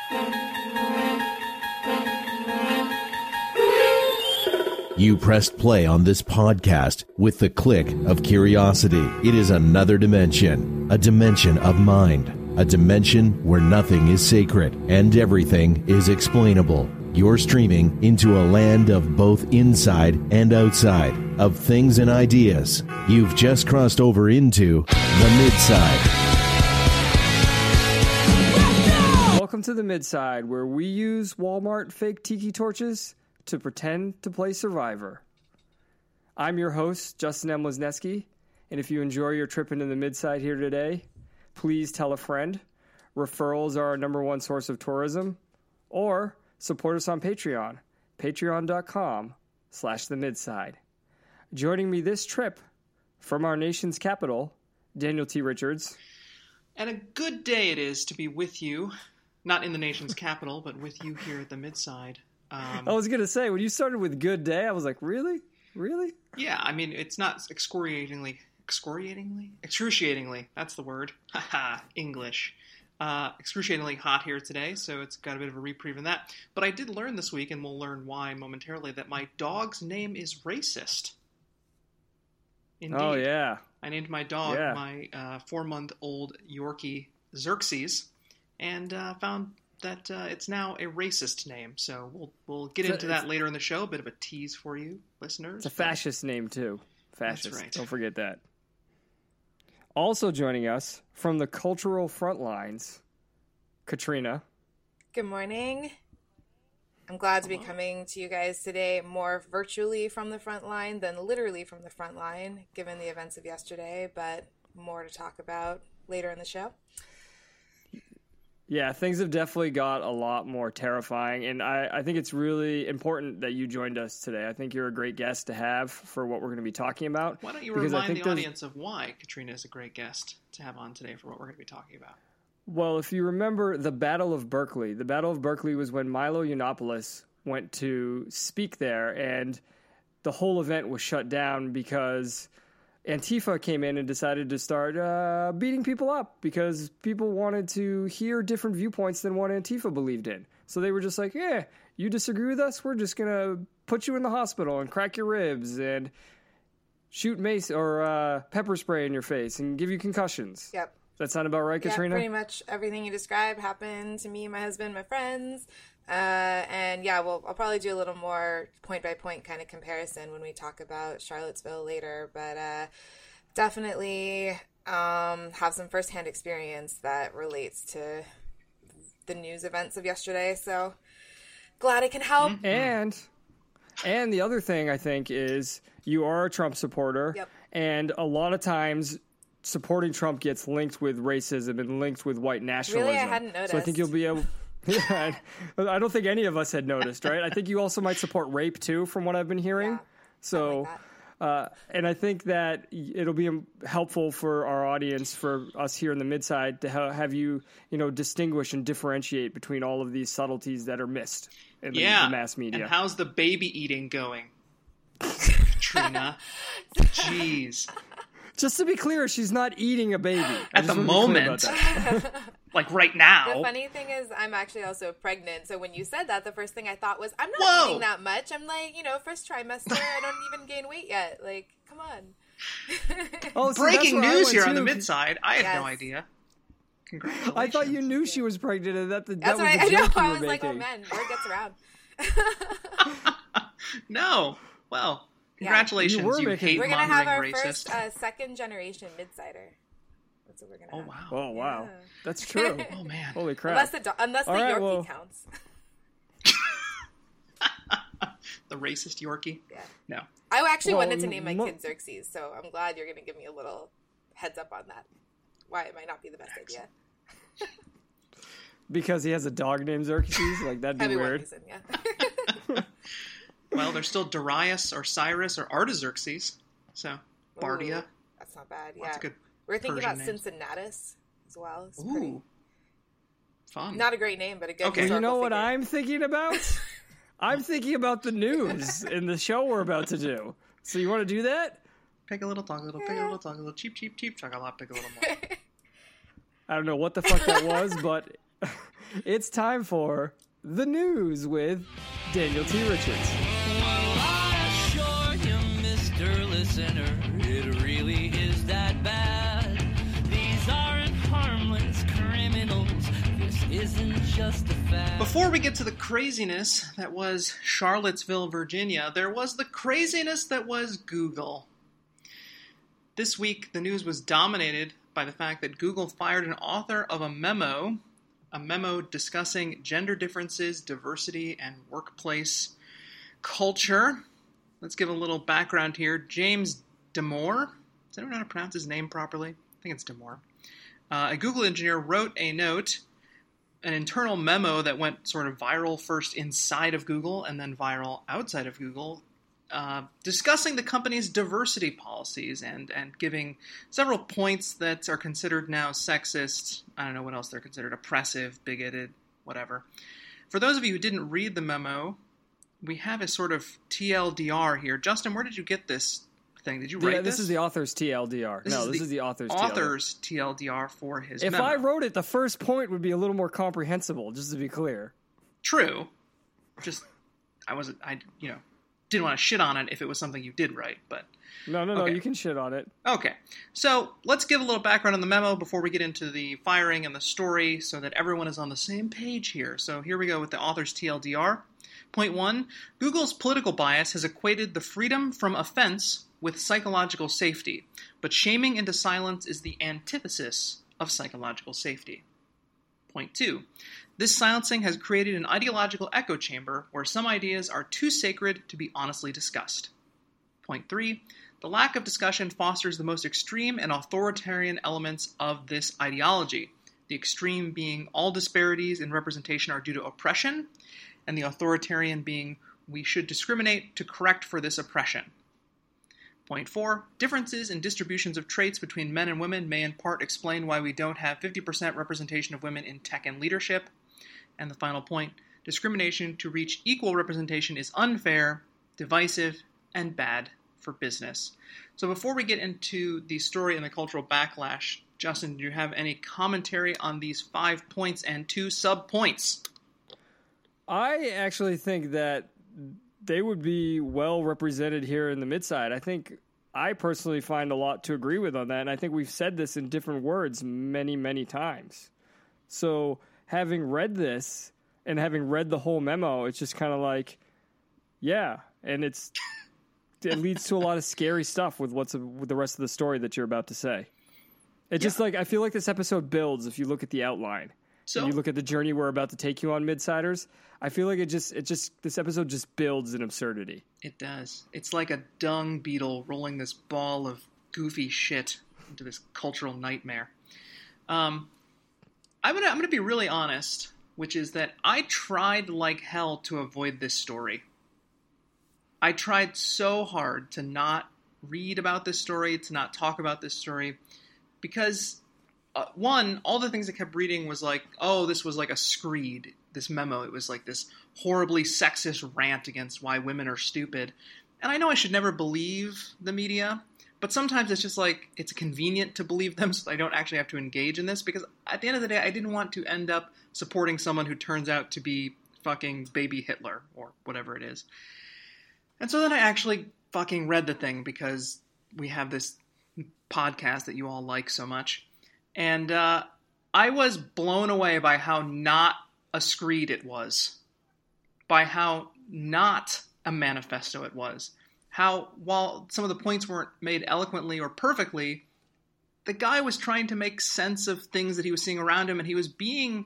You pressed play on this podcast with the click of curiosity. It is another dimension, a dimension of mind, a dimension where nothing is sacred and everything is explainable. You're streaming into a land of both inside and outside, of things and ideas. You've just crossed over into the Midside. Welcome to the Midside, where we use Walmart fake tiki torches to pretend to play Survivor. I'm your host, Justin M. Wisniewski, and if you enjoy your trip into the Midside here today, please tell a friend. Referrals are our number one source of tourism. Or support us on Patreon, patreon.com/themidside. Joining me this trip from our nation's capital, Daniel T. Richards. And a good day it is to be with you, not in the nation's capital, but with you here at the Midside. I was going to say, when you started with good day, I was like, really? Really? Yeah, I mean, it's not excruciatingly, that's the word, haha, English, excruciatingly hot here today, so it's got a bit of a reprieve in that. But I did learn this week, and we'll learn why momentarily, that my dog's name is racist. Indeed. Oh, yeah. I named my dog my 4-month-old Yorkie Xerxes, and found that it's now a racist name. So we'll get into that later in the show. A bit of a tease for you, listeners. It's a fascist name, too. Fascist. That's right. Don't forget that. Also joining us from the cultural front lines, Katrina. Good morning. I'm glad to be coming to you guys today more virtually from the front line than literally from the front line, given the events of yesterday, but more to talk about later in the show. Yeah, things have definitely got a lot more terrifying, and I think it's really important that you joined us today. I think you're a great guest to have for what we're going to be talking about. Why don't you remind the audience of why Katrina is a great guest to have on today for what we're going to be talking about? Well, if you remember the Battle of Berkeley was when Milo Yiannopoulos went to speak there, and the whole event was shut down because Antifa came in and decided to start beating people up because people wanted to hear different viewpoints than what Antifa believed in. So they were just like, yeah, you disagree with us? We're just going to put you in the hospital and crack your ribs and shoot mace or pepper spray in your face and give you concussions. Yep. That sound about right, Katrina? Yeah, pretty much everything you described happened to me, my husband, my friends. And yeah, I'll probably do a little more point-by-point kind of comparison when we talk about Charlottesville later. But definitely have some firsthand experience that relates to the news events of yesterday. So glad I can help. And the other thing, I think, is you are a Trump supporter. Yep. And a lot of times supporting Trump gets linked with racism and linked with white nationalism. Really? I hadn't noticed. So I think you'll be able... Yeah, I don't think any of us had noticed, right? I think you also might support rape, too, from what I've been hearing. Yeah, so, and I think that it'll be helpful for our audience, for us here in the Midside, to have you, distinguish and differentiate between all of these subtleties that are missed in the mass media. And how's the baby eating going, Katrina? Jeez. Just to be clear, she's not eating a baby. At the moment. Like right now. The funny thing is, I'm actually also pregnant. So when you said that, the first thing I thought was, I'm not eating that much. I'm like, first trimester. I don't even gain weight yet. Like, come on. Breaking news here on the Midside. I had no idea. Congratulations. I thought you knew she was pregnant, and that was the joke I you were I was making. like, oh man, word gets around. No. Well, congratulations, you hate-mongering racist. We're going to have our first second-generation Midsider. That's what we're going to have. Oh, wow. Oh, wow. Yeah. That's true. Oh, man. Holy crap. Unless the Yorkie counts. The racist Yorkie? Yeah. No. I actually wanted to name my kid Xerxes, so I'm glad you're going to give me a little heads up on that. Why it might not be the best idea. Because he has a dog named Xerxes? Like, that'd be weird. Reason, yeah. Well, there's still Darius or Cyrus or Artaxerxes. So, Bardia. That's not bad, yeah. That's a good We're thinking Persian about names. Cincinnatus as well. It's Ooh. Fun. not a great name, but a good Okay. You know historical what figure. I'm thinking about? I'm thinking about the news in the show we're about to do. So you want to do that? Pig a little, dog a little, pig a little, dog a little, cheap, cheap, cheap, chug a lot, pig a little more. I don't know what the fuck that was, but It's time for the news with Daniel T. Richards. Well, I assure you, Mr. Listener, it really is that bad. These aren't harmless criminals. This isn't just a fad. Before we get to the craziness that was Charlottesville, Virginia, there was the craziness that was Google. This week, the news was dominated by the fact that Google fired an author of a memo discussing gender differences, diversity, and workplace culture. Let's give a little background here. James Damore, does anyone know how to pronounce his name properly? I think it's Damore. A Google engineer wrote a note, an internal memo that went sort of viral first inside of Google and then viral outside of Google, discussing the company's diversity policies and giving several points that are considered now sexist. I don't know what else they're considered, oppressive, bigoted, whatever. For those of you who didn't read the memo, we have a sort of TLDR here. Justin, where did you get this thing? Did you write this? This is the author's TLDR. This is the author's TLDR for his memo. If memo. I wrote it, the first point would be a little more comprehensible, just to be clear. True. Didn't want to shit on it if it was something you did write, but... No, okay. You can shit on it. Okay, so let's give a little background on the memo before we get into the firing and the story so that everyone is on the same page here. So here we go with the author's TLDR. Point 1, Google's political bias has equated the freedom from offense with psychological safety, but shaming into silence is the antithesis of psychological safety. Point 2, this silencing has created an ideological echo chamber where some ideas are too sacred to be honestly discussed. Point 3, the lack of discussion fosters the most extreme and authoritarian elements of this ideology, the extreme being all disparities in representation are due to oppression, and the authoritarian being we should discriminate to correct for this oppression. Point 4, differences in distributions of traits between men and women may in part explain why we don't have 50% representation of women in tech and leadership. And the final point, discrimination to reach equal representation is unfair, divisive, and bad for business. So before we get into the story and the cultural backlash, Justin, do you have any commentary on these 5 points and 2 sub-points? I actually think that they would be well represented here in the Midside. I personally find a lot to agree with on that, and I think we've said this in different words many, many times. So having read this and having read the whole memo, it's just kind of like, yeah, and it leads to a lot of scary stuff with with the rest of the story that you're about to say. It's just like, I feel like this episode builds if you look at the outline. So and you look at the journey we're about to take you on, Midsiders. I feel like this episode just builds in absurdity. It does. It's like a dung beetle rolling this ball of goofy shit into this cultural nightmare. I'm gonna be really honest, which is that I tried like hell to avoid this story. I tried so hard to not read about this story, to not talk about this story, because one, all the things I kept reading was like, oh, this was like a screed, this memo. It was like this horribly sexist rant against why women are stupid. And I know I should never believe the media, but sometimes it's just like, it's convenient to believe them so I don't actually have to engage in this, because at the end of the day, I didn't want to end up supporting someone who turns out to be fucking baby Hitler or whatever it is. And so then I actually fucking read the thing because we have this podcast that you all like so much. And I was blown away by how not a screed it was, by how not a manifesto it was, how while some of the points weren't made eloquently or perfectly, the guy was trying to make sense of things that he was seeing around him, and he was being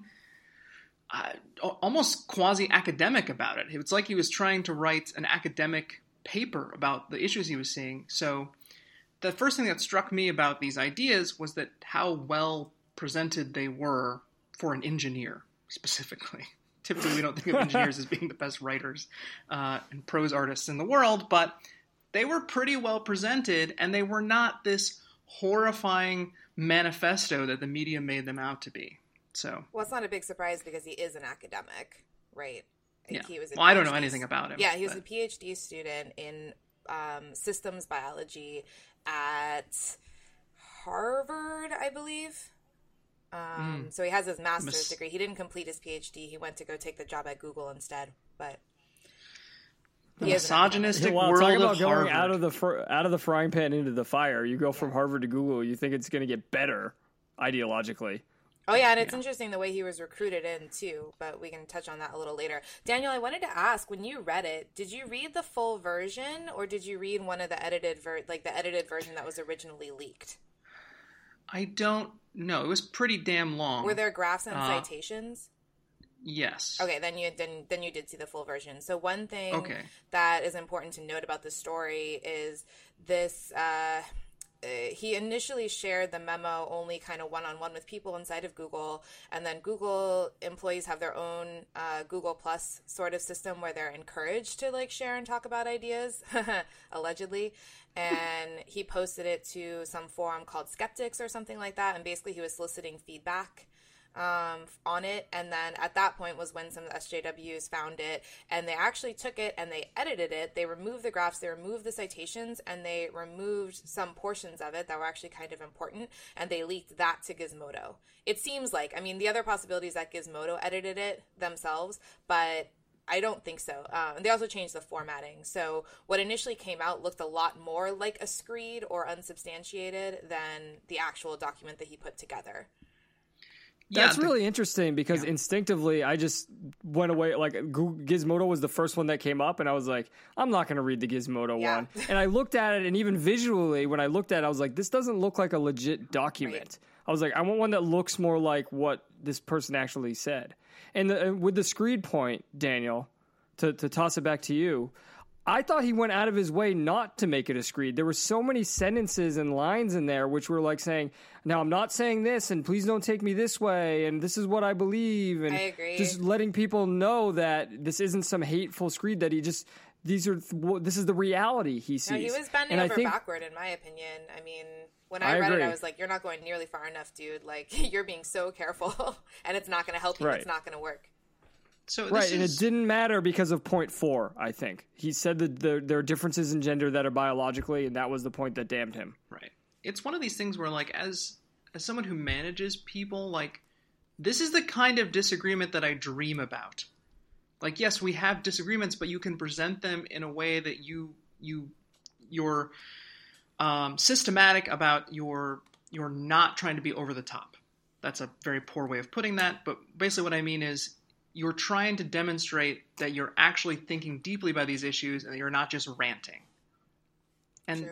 almost quasi-academic about it. It's like he was trying to write an academic paper about the issues he was seeing. So the first thing that struck me about these ideas was that how well presented they were for an engineer, specifically. Typically, we don't think of engineers as being the best writers and prose artists in the world, but they were pretty well presented, and they were not this horrifying manifesto that the media made them out to be. So, well, it's not a big surprise because he is an academic, right? Yeah. He was I don't know anything about him. Yeah, he was a PhD student in systems biology at Harvard, I believe. So he has his master's degree. He didn't complete his PhD. He went to go take the job at Google instead. But the misogynistic well, world talk about of going Harvard. out of the frying pan into the fire. You go from Harvard to Google. You think it's going to get better ideologically. Oh, yeah, and it's interesting the way he was recruited in, too, but we can touch on that a little later. Daniel, I wanted to ask, when you read it, did you read the full version, or did you read one of the edited version that was originally leaked? I don't know. It was pretty damn long. Were there graphs and citations? Yes. Okay, then you did see the full version. So one thing that is important to note about this story is this... he initially shared the memo only kind of one-on-one with people inside of Google, and then Google employees have their own Google Plus sort of system where they're encouraged to like share and talk about ideas, allegedly. And he posted it to some forum called Skeptics or something like that, and basically he was soliciting feedback on it. And then at that point was when some of the SJWs found it, and they actually took it and they edited it. They removed the graphs, they removed the citations, and they removed some portions of it that were actually kind of important, and they leaked that to Gizmodo. It seems like, I mean, the other possibility is that Gizmodo edited it themselves, but I don't think so. And they also changed the formatting. So what initially came out looked a lot more like a screed or unsubstantiated than the actual document that he put together. That's really interesting because instinctively I just went away. Like Gizmodo was the first one that came up, and I was like, I'm not going to read the Gizmodo one. And I looked at it, and even visually, when I looked at it, I was like, this doesn't look like a legit document. Right. I was like, I want one that looks more like what this person actually said. And with the screed point, Daniel, to toss it back to you, I thought he went out of his way not to make it a screed. There were so many sentences and lines in there which were like saying, now I'm not saying this, and please don't take me this way, and this is what I believe. And I agree. Just letting people know that this isn't some hateful screed, that this is the reality he sees. No, he was bending over backward, in my opinion. I mean, when I read it, I was like, you're not going nearly far enough, dude. Like, you're being so careful, and it's not going to help you. Right. It's not going to work. So and it didn't matter because of point 4, I think. He said that there are differences in gender that are biologically, and that was the point that damned him. Right. It's one of these things where, like, as someone who manages people, like, this is the kind of disagreement that I dream about. Like, yes, we have disagreements, but you can present them in a way that you're systematic about you're not trying to be over the top. That's a very poor way of putting that, but basically what I mean is you're trying to demonstrate that you're actually thinking deeply about these issues and that you're not just ranting. And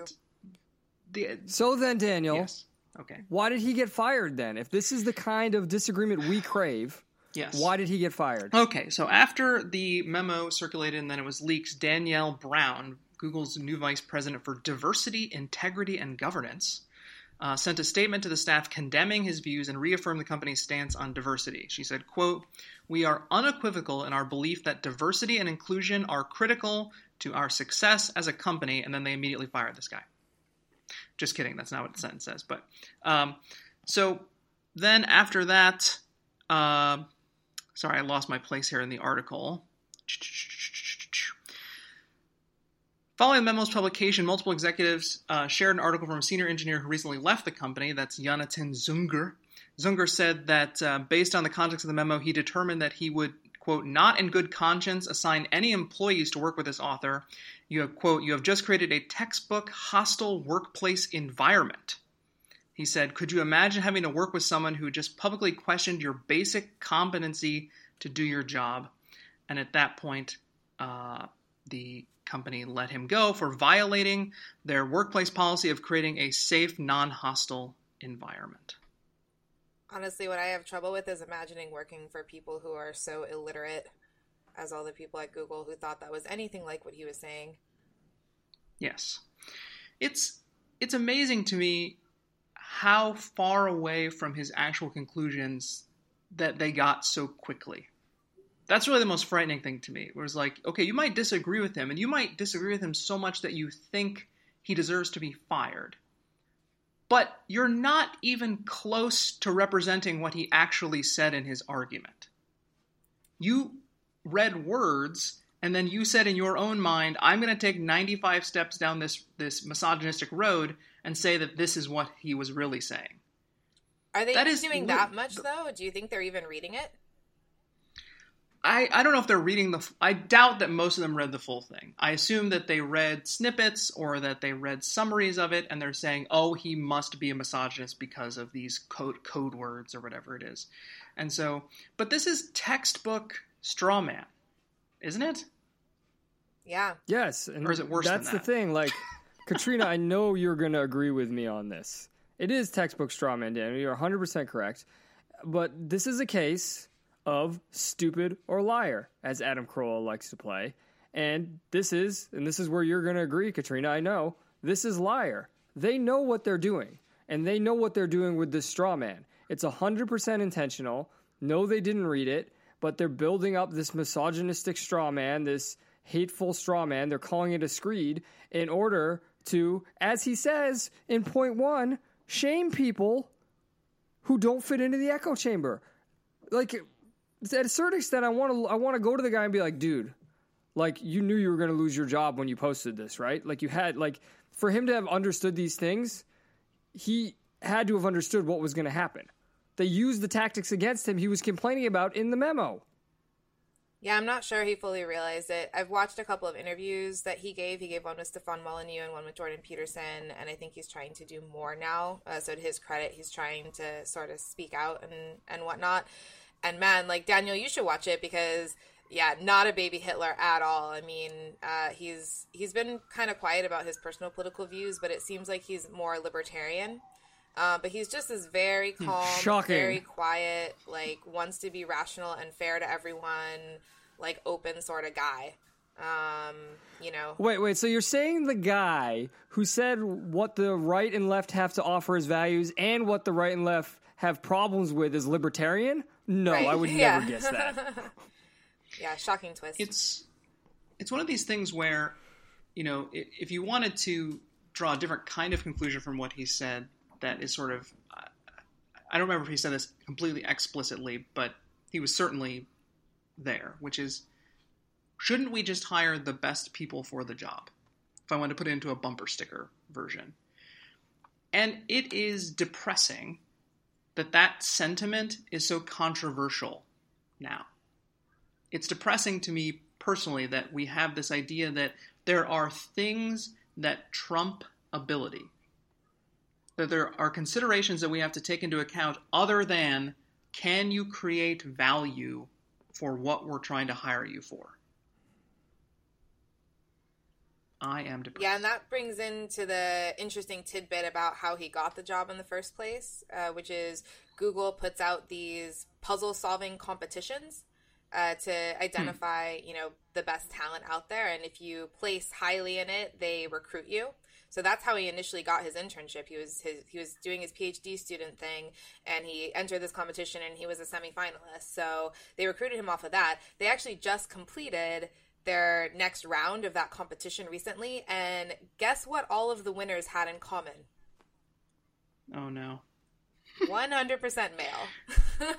so then, Daniel, yes. Okay. Why did he get fired then? If this is the kind of disagreement we crave, yes. Why did he get fired? Okay, so after the memo circulated and then it was leaked, Danielle Brown, Google's new vice president for diversity, integrity, and governance, sent a statement to the staff condemning his views and reaffirmed the company's stance on diversity. She said, quote, "We are unequivocal in our belief that diversity and inclusion are critical to our success as a company," and then they immediately fired this guy. Just kidding. That's not what the sentence says. But so then after that, sorry, I lost my place here in the article. Following the memo's publication, multiple executives shared an article from a senior engineer who recently left the company. That's Jonathan Zunger. Zunger said that based on the context of the memo, he determined that he would, quote, "not in good conscience assign any employees to work with this author. You have, quote, you have just created a textbook hostile workplace environment." He said, "Could you imagine having to work with someone who just publicly questioned your basic competency to do your job?" And at that point, the company let him go for violating their workplace policy of creating a safe, non-hostile environment. Honestly, what I have trouble with is imagining working for people who are so illiterate as all the people at Google who thought that was anything like what he was saying. Yes. It's amazing to me how far away from his actual conclusions that they got so quickly. That's really the most frightening thing to me. Where it's like, okay, you might disagree with him, and you might disagree with him so much that you think he deserves to be fired. But you're not even close to representing what he actually said in his argument. You read words, and then you said in your own mind, I'm going to take 95 steps down this misogynistic road and say that this is what he was really saying. Are they That is doing that much, though? Do you think they're even reading it? I don't know if they're reading I doubt that most of them read the full thing. I assume that they read snippets or that they read summaries of it, and they're saying, oh, he must be a misogynist because of these code words or whatever it is. And so, but this is textbook straw man, isn't it? Yeah. Yes. And or is it worse that's than that? the thing. Like, Katrina, I know you're going to agree with me on this. It is textbook straw man, Daniel. You're 100% correct. But this is a case of stupid or liar, as Adam Carolla likes to play. And this is where you're going to agree, Katrina, I know. This is liar. They know what they're doing, and they know what they're doing with this straw man. It's 100% intentional. No, they didn't read it, but they're building up this misogynistic straw man, this hateful straw man. They're calling it a screed in order to, as he says in point 1, shame people who don't fit into the echo chamber. Like, at a certain extent, I want to go to the guy and be like, dude, like, you knew you were going to lose your job when you posted this, right? Like, you had, like, for him to have understood these things, he had to have understood what was going to happen. They used the tactics against him he was complaining about in the memo. Yeah, I'm not sure he fully realized it. I've watched a couple of interviews that he gave. He gave one with Stefan Molyneux and one with Jordan Peterson, and I think he's trying to do more now. So to his credit, he's trying to sort of speak out and whatnot. And man, like, Daniel, you should watch it because, yeah, not a baby Hitler at all. I mean, he's been kind of quiet about his personal political views, but it seems like he's more libertarian. But he's just this very calm, Shocking. very quiet, like, wants to be rational and fair to everyone, like, open sort of guy. You know. Wait. So you're saying the guy who said what the right and left have to offer as values and what the right and left have problems with is libertarian? No, Right. I would Yeah. never guess that. Yeah, shocking twist. It's one of these things where, you know, if you wanted to draw a different kind of conclusion from what he said, that is sort of, I don't remember if he said this completely explicitly, but he was certainly there, which is, shouldn't we just hire the best people for the job? If I want to put it into a bumper sticker version. And it is depressing that sentiment is so controversial now. It's depressing to me personally that we have this idea that there are things that trump ability. That there are considerations that we have to take into account other than, can you create value for what we're trying to hire you for? I am depressed. Yeah, and that brings into the interesting tidbit about how he got the job in the first place, which is Google puts out these puzzle-solving competitions to identify, you know, the best talent out there. And if you place highly in it, they recruit you. So that's how he initially got his internship. He was doing his PhD student thing, and he entered this competition, and he was a semifinalist. So they recruited him off of that. They actually just completed their next round of that competition recently, and guess what all of the winners had in common? Oh, no. 100% male.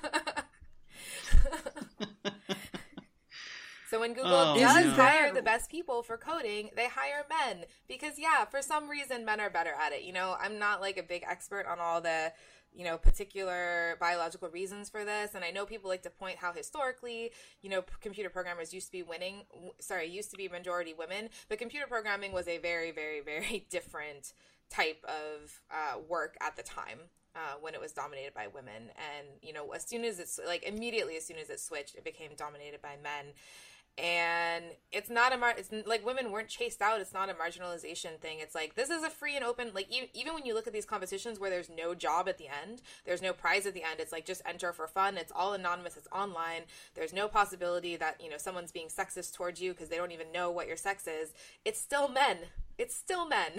So when Google does hire the best people for coding, they hire men. Because, yeah, for some reason, men are better at it. You know, I'm not, like, a big expert on all the, you know, particular biological reasons for this. And I know people like to point how historically, you know, computer programmers used to be majority women. But computer programming was a very, very, very different type of work at the time. When it was dominated by women. And, you know, immediately as soon as it switched, it became dominated by men. And it's not it's like women weren't chased out. It's not a marginalization thing. It's like, this is a free and open, like, even when you look at these competitions where there's no job at the end, there's no prize at the end. It's like, just enter for fun. It's all anonymous. It's online. There's no possibility that, you know, someone's being sexist towards you because they don't even know what your sex is. It's still men. It's still men.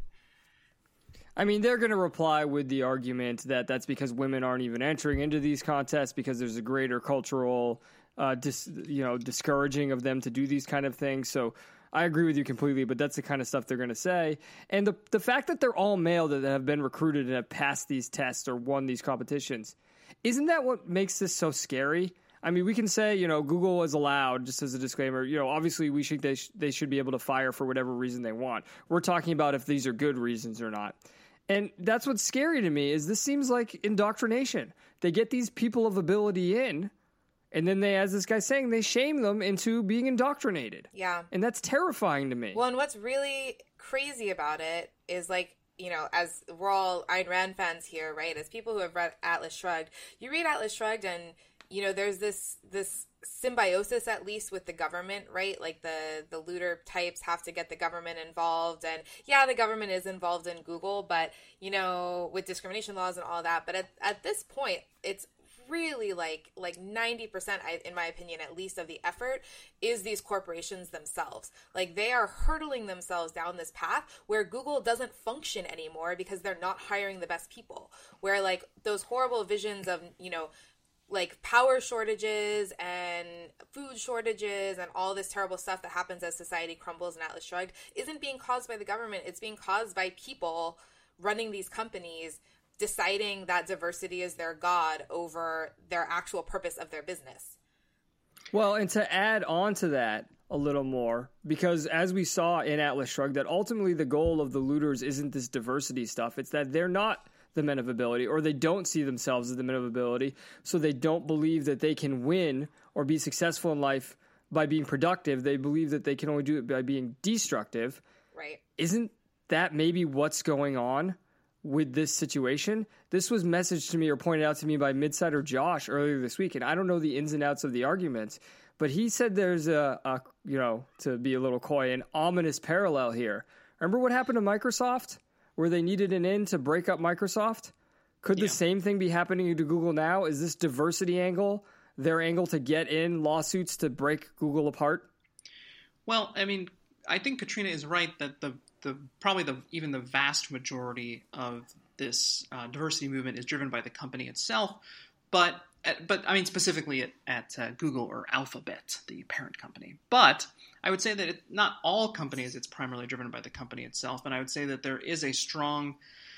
I mean, they're going to reply with the argument that that's because women aren't even entering into these contests because there's a greater cultural, discouraging of them to do these kind of things. So I agree with you completely, but that's the kind of stuff they're going to say. And the fact that they're all male that have been recruited and have passed these tests or won these competitions, isn't that what makes this so scary? I mean, we can say, you know, Google is allowed, just as a disclaimer, you know, obviously they should be able to fire for whatever reason they want. We're talking about if these are good reasons or not. And that's what's scary to me is this seems like indoctrination. They get these people of ability in, and then they, as this guy's saying, they shame them into being indoctrinated. Yeah. And that's terrifying to me. Well, and what's really crazy about it is, like, you know, as we're all Ayn Rand fans here, right? As people who have read Atlas Shrugged, you read Atlas Shrugged and, you know, there's this symbiosis, at least, with the government, right? Like the looter types have to get the government involved, and yeah, the government is involved in Google, but, you know, with discrimination laws and all that. But at this point, it's really like 90%, in my opinion, at least, of the effort is these corporations themselves. Like, they are hurtling themselves down this path where Google doesn't function anymore because they're not hiring the best people. Where, like, those horrible visions of, you know, like power shortages and food shortages and all this terrible stuff that happens as society crumbles in Atlas Shrugged isn't being caused by the government. It's being caused by people running these companies deciding that diversity is their god over their actual purpose of their business. Well, and to add on to that a little more, because as we saw in Atlas Shrugged, that ultimately the goal of the looters isn't this diversity stuff. It's that they're not the men of ability, or they don't see themselves as the men of ability, so they don't believe that they can win or be successful in life by being productive. They believe that they can only do it by being destructive. Right. Isn't that maybe what's going on with this situation? This was messaged to me or pointed out to me by Midsider Josh earlier this week, and I don't know the ins and outs of the argument, but he said there's a you know, to be a little coy, an ominous parallel here. Remember what happened to Microsoft, where they needed an in to break up Microsoft? Could the same thing be happening to Google now? Is this diversity angle their angle to get in lawsuits to break Google apart? Well, I mean, I think Katrina is right that even the vast majority of this diversity movement is driven by the company itself, but I mean specifically at Google or Alphabet, the parent company. But I would say that not all companies, it's primarily driven by the company itself, and I would say that there is a strong,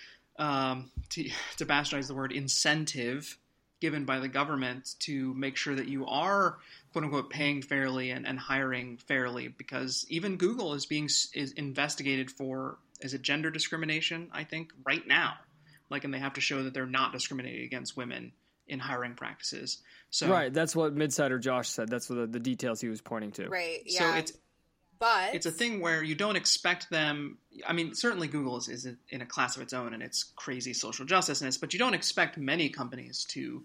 to bastardize the word, incentive given by the government to make sure that you are, quote unquote, paying fairly and hiring fairly, because even Google is investigated for, is it gender discrimination, I think, right now. Like, and they have to show that they're not discriminating against women in hiring practices. So right, that's what Midsider Josh said. That's the details he was pointing to. Right, yeah. So it's a thing where you don't expect them. I mean, certainly Google is in a class of its own, and it's crazy social justiceness, but you don't expect many companies to,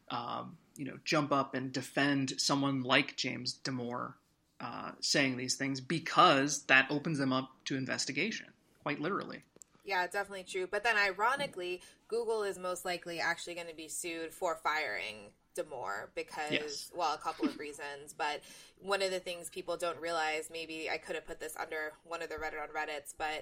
jump up and defend someone like James Damore saying these things, because that opens them up to investigation, quite literally. Yeah, definitely true. But then ironically, Google is most likely actually going to be sued for firing Damore because, well, a couple of reasons. But one of the things people don't realize, maybe I could have put this under one of the Reddit on Reddits, but,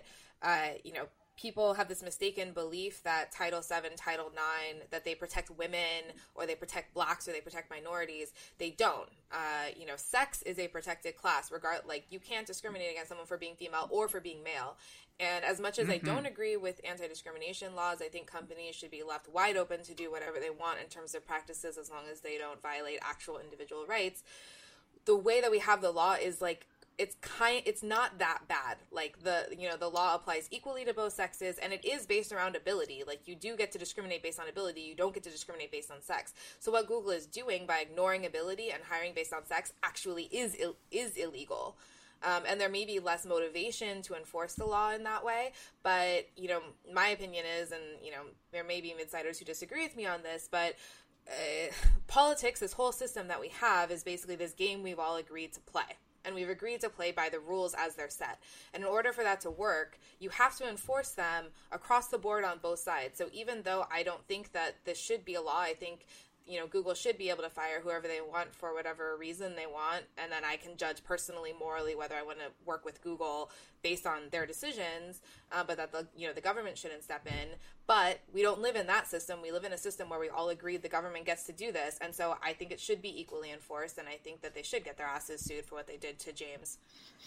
people have this mistaken belief that Title VII, Title IX, that they protect women or they protect blacks or they protect minorities. They don't. Sex is a protected class. You can't discriminate against someone for being female or for being male. And as much as I don't agree with anti-discrimination laws, I think companies should be left wide open to do whatever they want in terms of practices, as long as they don't violate actual individual rights. The way that we have the law is it's not that bad. Like, the law applies equally to both sexes, and it is based around ability. Like, you do get to discriminate based on ability. You don't get to discriminate based on sex. So what Google is doing by ignoring ability and hiring based on sex actually is illegal. And there may be less motivation to enforce the law in that way. But, my opinion is, and, there may be midsiders who disagree with me on this, but politics, this whole system that we have, is basically this game we've all agreed to play. And we've agreed to play by the rules as they're set. And in order for that to work, you have to enforce them across the board on both sides. So even though I don't think that this should be a law, I think, Google should be able to fire whoever they want for whatever reason they want. And then I can judge personally, morally, whether I want to work with Google based on their decisions, but that the government shouldn't step in. But we don't live in that system. We live in a system where we all agreed the government gets to do this. And so I think it should be equally enforced. And I think that they should get their asses sued for what they did to James.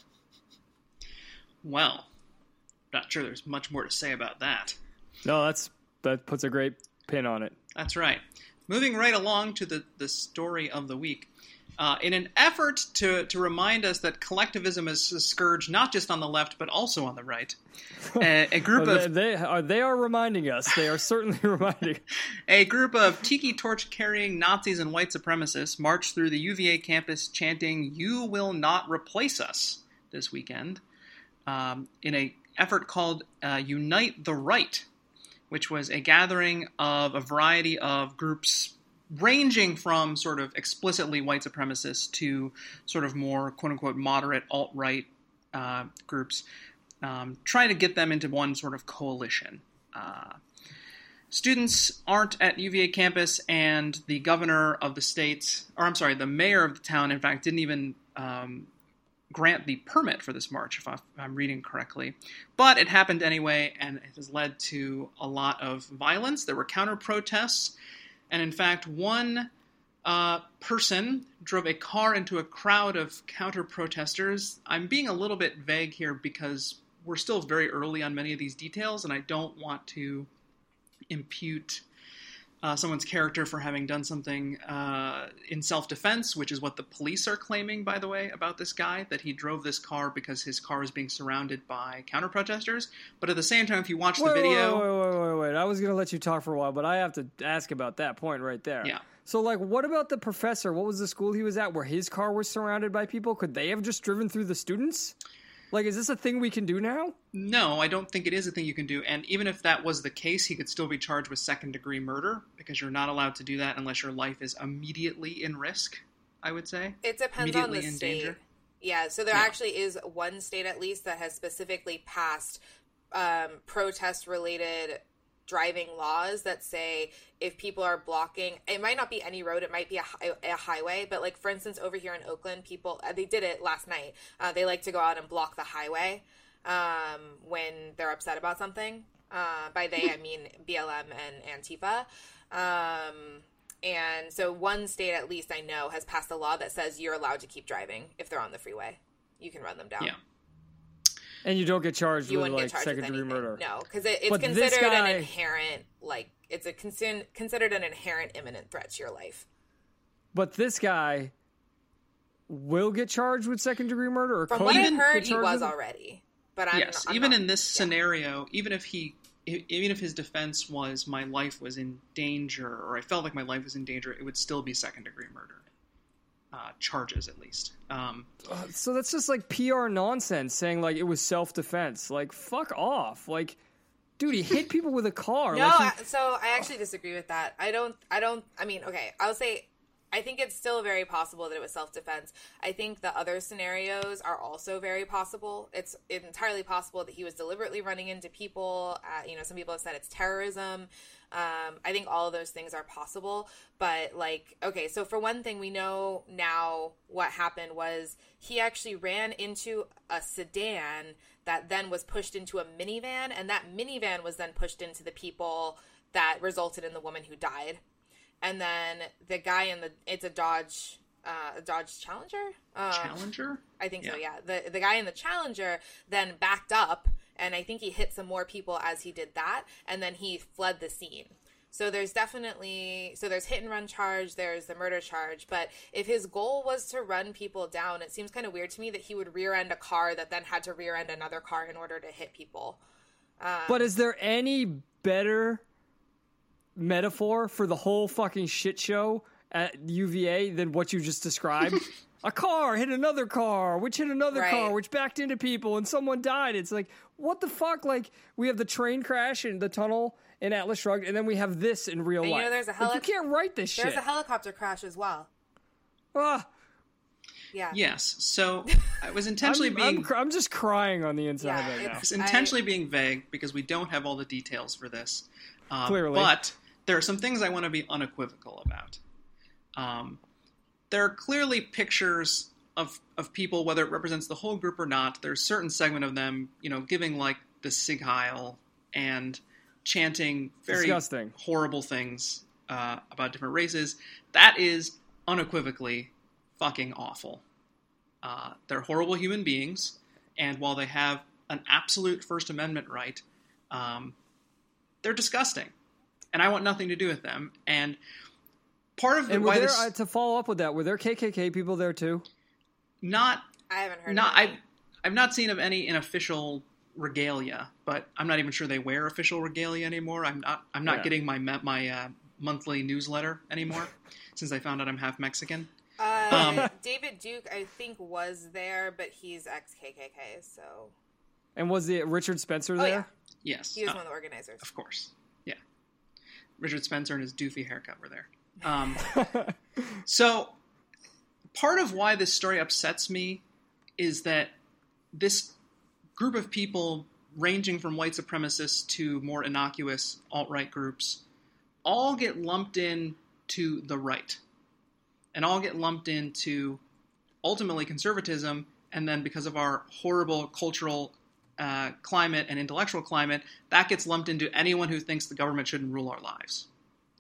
Well, not sure there's much more to say about that. No, that puts a great pin on it. That's right. Moving right along to the story of the week. in an effort to remind us that collectivism is a scourge not just on the left but also on the right. A group of they are reminding us. They are certainly reminding. A group of tiki torch carrying Nazis and white supremacists marched through the UVA campus chanting "You will not replace us" this weekend in an effort called Unite the Right, which was a gathering of a variety of groups ranging from sort of explicitly white supremacists to sort of more quote-unquote moderate alt-right groups, trying to get them into one sort of coalition. Students aren't at UVA campus, and the governor of the state, the mayor of the town, in fact, didn't even grant the permit for this march, if I'm reading correctly. But it happened anyway, and it has led to a lot of violence. There were counter-protests, and in fact, one person drove a car into a crowd of counter-protesters. I'm being a little bit vague here because we're still very early on many of these details, and I don't want to impute someone's character for having done something in self-defense, which is what the police are claiming, by the way, about this guy, that he drove this car because his car was being surrounded by counter-protesters. But at the same time, if you watch the video... Wait. I was going to let you talk for a while, but I have to ask about that point right there. Yeah. So, like, what about the professor? What was the school he was at where his car was surrounded by people? Could they have just driven through the students? Like, is this a thing we can do now? No, I don't think it is a thing you can do. And even if that was the case, he could still be charged with second-degree murder, because you're not allowed to do that unless your life is immediately in risk, I would say. It depends on the state. Danger. Yeah, so there actually is one state, at least, that has specifically passed protest-related driving laws that say if people are blocking, it might not be any road, it might be a highway, but like for instance over here in Oakland, people, they did it last night, they like to go out and block the highway when they're upset about something. By they I mean BLM and Antifa. And so one state at least I know has passed a law that says you're allowed to keep driving if they're on the freeway. You can run them down. Yeah. And you don't get charged with like second-degree murder. No, because it's considered an inherent, like, it's considered an inherent imminent threat to your life. But this guy will get charged with second-degree murder? Or from what I've heard, he was already. But I'm even not, in this scenario, even if his defense was my life was in danger, or I felt like my life was in danger, it would still be second-degree murder. Charges, at least. So that's just like PR nonsense, saying like it was self-defense. Like, fuck off. Like, dude, he hit people with a car. No, like so I actually disagree with that. I mean, okay, I'll say I think it's still very possible that it was self-defense. I think the other scenarios are also very possible. It's entirely possible that he was deliberately running into people. Some people have said it's terrorism. I think all of those things are possible. But, like, okay, so for one thing, we know now what happened was he actually ran into a sedan that then was pushed into a minivan, and that minivan was then pushed into the people that resulted in the woman who died. And then the guy it's a Dodge Challenger? Challenger? I think so, yeah. The guy in the Challenger then backed up, and I think he hit some more people as he did that, and then he fled the scene. So there's there's hit and run charge, there's the murder charge, but if his goal was to run people down, it seems kind of weird to me that he would rear end a car that then had to rear end another car in order to hit people. But is there any better metaphor for the whole fucking shit show at UVA than what you just described? A car hit another car, which hit another car, which backed into people, and someone died. It's like, what the fuck? Like, we have the train crash in the tunnel in Atlas Shrugged, and then we have this in real life. There's you can't write this shit. There's a helicopter crash as well. Yeah. Yes. So I was intentionally I'm just crying on the inside right now. I was intentionally being vague because we don't have all the details for this. Clearly. But there are some things I want to be unequivocal about. There are clearly pictures of people, whether it represents the whole group or not. There's a certain segment of them, giving like the Sieg Heil and chanting very disgusting, horrible things about different races. That is unequivocally fucking awful. They're horrible human beings, and while they have an absolute First Amendment right, they're disgusting. And I want nothing to do with them. And part of And why were there, this to follow up with that, were there KKK people there too? not I haven't heard not of it. I've not seen of any in official regalia, but I'm not even sure they wear official regalia anymore. I'm not Yeah. getting my monthly newsletter anymore since I found out I'm half Mexican. David Duke, I think, was there, but he's ex-KKK, so... And was the Richard Spencer there? yeah. Yes, He was one of the organizers. of course. Yeah, Richard Spencer and his doofy haircut were there. So part of why this story upsets me is that this group of people, ranging from white supremacists to more innocuous alt-right groups, all get lumped in to the right. And all get lumped into, ultimately, conservatism, and then because of our horrible cultural climate and intellectual climate, that gets lumped into anyone who thinks the government shouldn't rule our lives.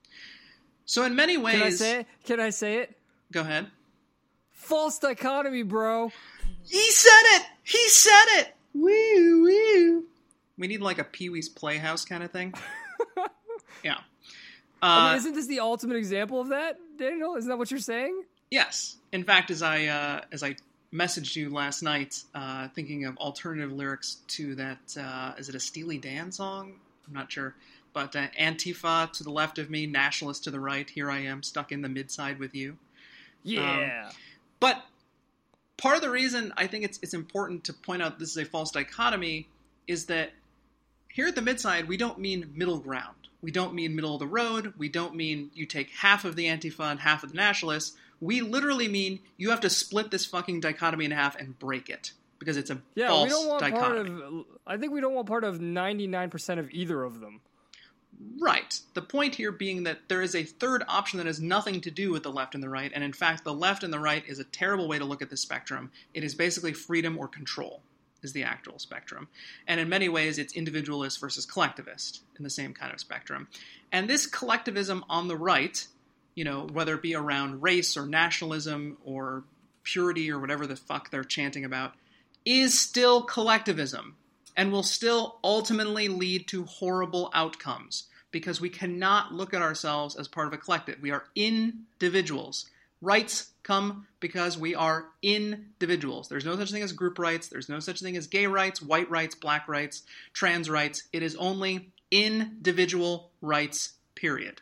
So in many ways... Can I say it? Go ahead. False dichotomy, bro. He said it! He said it! Woo, woo. We need like a Pee-wee's Playhouse kind of thing. Yeah. I mean, isn't this the ultimate example of that, Daniel? Isn't that what you're saying? Yes. In fact, as I messaged you last night, thinking of alternative lyrics to that, is it a Steely Dan song? I'm not sure. But Antifa to the left of me, nationalist to the right, here I am, stuck in the midside with you. Yeah. But part of the reason I think it's important to point out this is a false dichotomy is that here at the midside, we don't mean middle ground. We don't mean middle of the road. We don't mean you take half of the Antifa and half of the nationalists. We literally mean you have to split this fucking dichotomy in half and break it because it's a false we don't want dichotomy. I think we don't want part of 99% of either of them. Right. The point here being that there is a third option that has nothing to do with the left and the right, and in fact, the left and the right is a terrible way to look at the spectrum. It is basically freedom or control is the actual spectrum. And in many ways, it's individualist versus collectivist in the same kind of spectrum. And this collectivism on the right, you know, whether it be around race or nationalism or purity or whatever the fuck they're chanting about, is still collectivism and will still ultimately lead to horrible outcomes because we cannot look at ourselves as part of a collective. We are individuals. Rights come because we are individuals. There's no such thing as group rights. There's no such thing as gay rights, white rights, black rights, trans rights. It is only individual rights, period.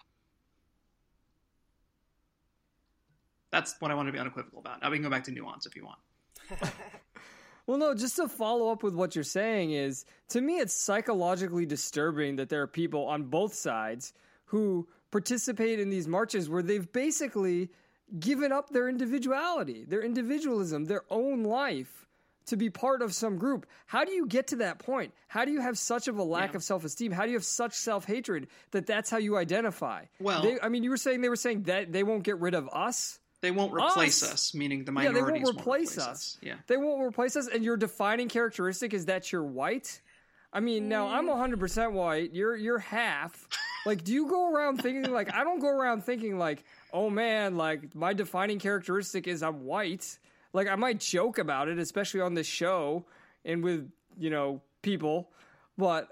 That's what I want to be unequivocal about. Now we can go back to nuance if you want. Well, no, just to follow up with what you're saying is, to me, it's psychologically disturbing that there are people on both sides who participate in these marches where they've basically given up their individuality, their individualism, their own life to be part of some group. How do you get to that point? How do you have such of a lack of self-esteem? How do you have such self-hatred that that's how you identify? Well, they were saying that they won't get rid of us. They won't replace us, meaning the minorities they won't replace us. Yeah. They won't replace us, and your defining characteristic is that you're white? I mean, now, I'm 100% white. You're half. Like, do you go around thinking, like, I don't go around thinking, like, oh, man, like, my defining characteristic is I'm white. Like, I might joke about it, especially on this show and with, you know, people. But,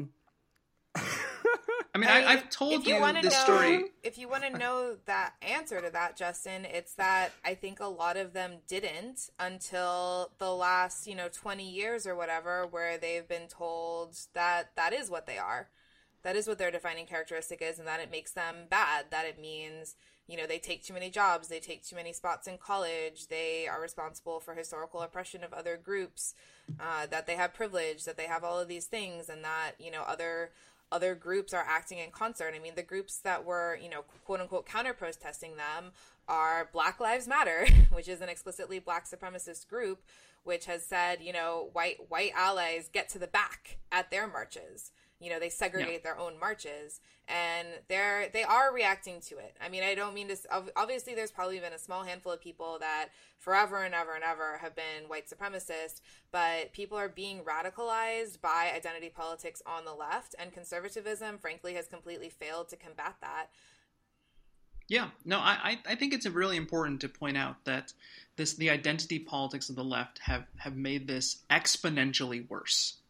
I mean, I've told you this story. If you want to know that answer to that, Justin, it's that I think a lot of them didn't until the last, 20 years or whatever, where they've been told that that is what they are. That is what their defining characteristic is, and that it makes them bad. That it means, they take too many jobs, they take too many spots in college, they are responsible for historical oppression of other groups, that they have privilege, that they have all of these things, and that, other groups are acting in concert. I mean, the groups that were, quote unquote, counter-protesting them are Black Lives Matter, which is an explicitly black supremacist group, which has said, white allies get to the back at their marches. They segregate their own marches, and they are reacting to it. I mean, I don't mean to, obviously there's probably been a small handful of people that forever and ever and ever have been white supremacists, but people are being radicalized by identity politics on the left, and conservatism, frankly, has completely failed to combat that. Yeah, no, I think it's really important to point out that the identity politics of the left have made this exponentially worse.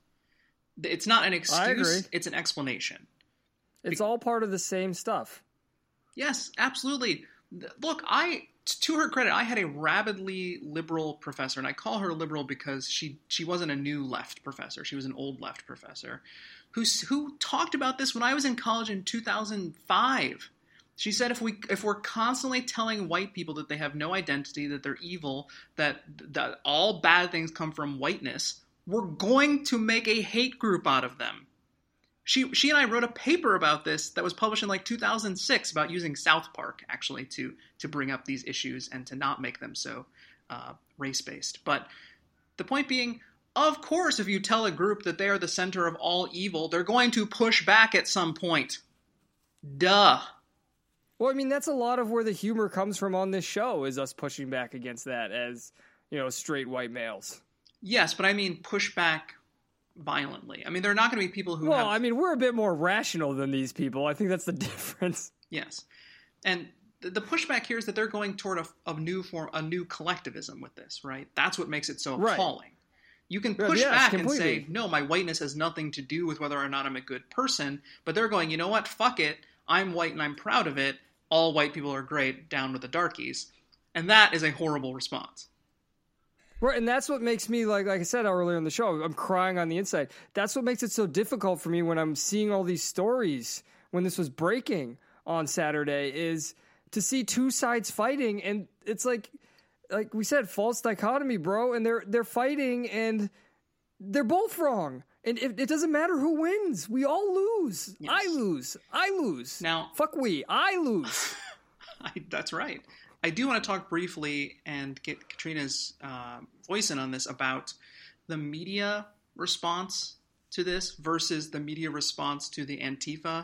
It's not an excuse, it's an explanation. It's all part of the same stuff. Yes, absolutely. Look, to her credit, I had a rabidly liberal professor, and I call her liberal because she wasn't a new left professor. She was an old left professor who talked about this when I was in college in 2005. She said if we're constantly telling white people that they have no identity, that they're evil, that all bad things come from whiteness, we're going to make a hate group out of them. She and I wrote a paper about this that was published in like 2006 about using South Park actually to bring up these issues and to not make them so race-based. But the point being, of course, if you tell a group that they are the center of all evil, they're going to push back at some point. Duh. Well, I mean, that's a lot of where the humor comes from on this show, is us pushing back against that as, straight white males. Yes, but I mean push back violently. I mean, there are not going to be people who I mean, we're a bit more rational than these people. I think that's the difference. Yes. And the pushback here is that they're going toward a new collectivism with this, right? That's what makes it so appalling. Right. You can push back completely. And say, no, my whiteness has nothing to do with whether or not I'm a good person, but they're going, you know what, fuck it, I'm white and I'm proud of it, all white people are great, down with the darkies. And that is a horrible response. Right, and that's what makes me, like I said earlier in the show, I'm crying on the inside. That's what makes it so difficult for me when I'm seeing all these stories, when this was breaking on Saturday, is to see two sides fighting, and it's like we said, false dichotomy, bro, and they're fighting, and they're both wrong. And it doesn't matter who wins. We all lose. Yes. I lose. Now, fuck we. I lose. That's right. I do want to talk briefly and get Katrina's voice in on this about the media response to this versus the media response to the Antifa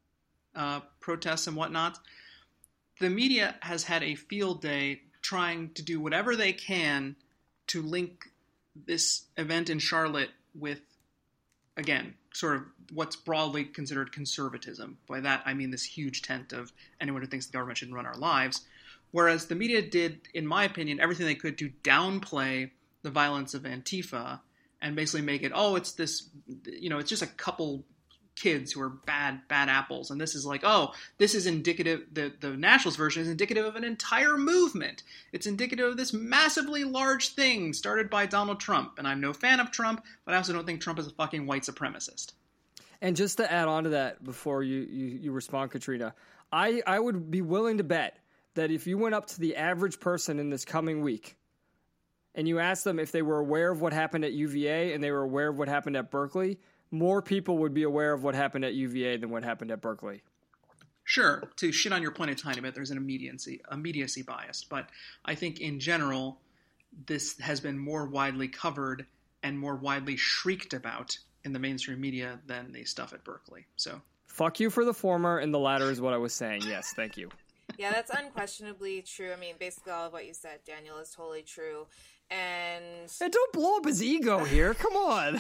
protests and whatnot. The media has had a field day trying to do whatever they can to link this event in Charlotte with, again, sort of what's broadly considered conservatism. By that, I mean this huge tent of anyone who thinks the government should run our lives. Whereas the media did, in my opinion, everything they could to downplay the violence of Antifa and basically make it, it's this, it's just a couple kids who are bad apples. And this is like, this is indicative, the Nationals version is indicative of an entire movement. It's indicative of this massively large thing started by Donald Trump. And I'm no fan of Trump, but I also don't think Trump is a fucking white supremacist. And just to add on to that before you respond, Katrina, I would be willing to bet that if you went up to the average person in this coming week and you asked them if they were aware of what happened at UVA and they were aware of what happened at Berkeley, more people would be aware of what happened at UVA than what happened at Berkeley. Sure, to shit on your point a tiny bit, there's an immediacy bias. But I think in general, this has been more widely covered and more widely shrieked about in the mainstream media than the stuff at Berkeley. So, fuck you for the former, and the latter is what I was saying. Yes, thank you. Yeah, that's unquestionably true. I mean, basically all of what you said, Daniel, is totally true. And don't blow up his ego here. Come on.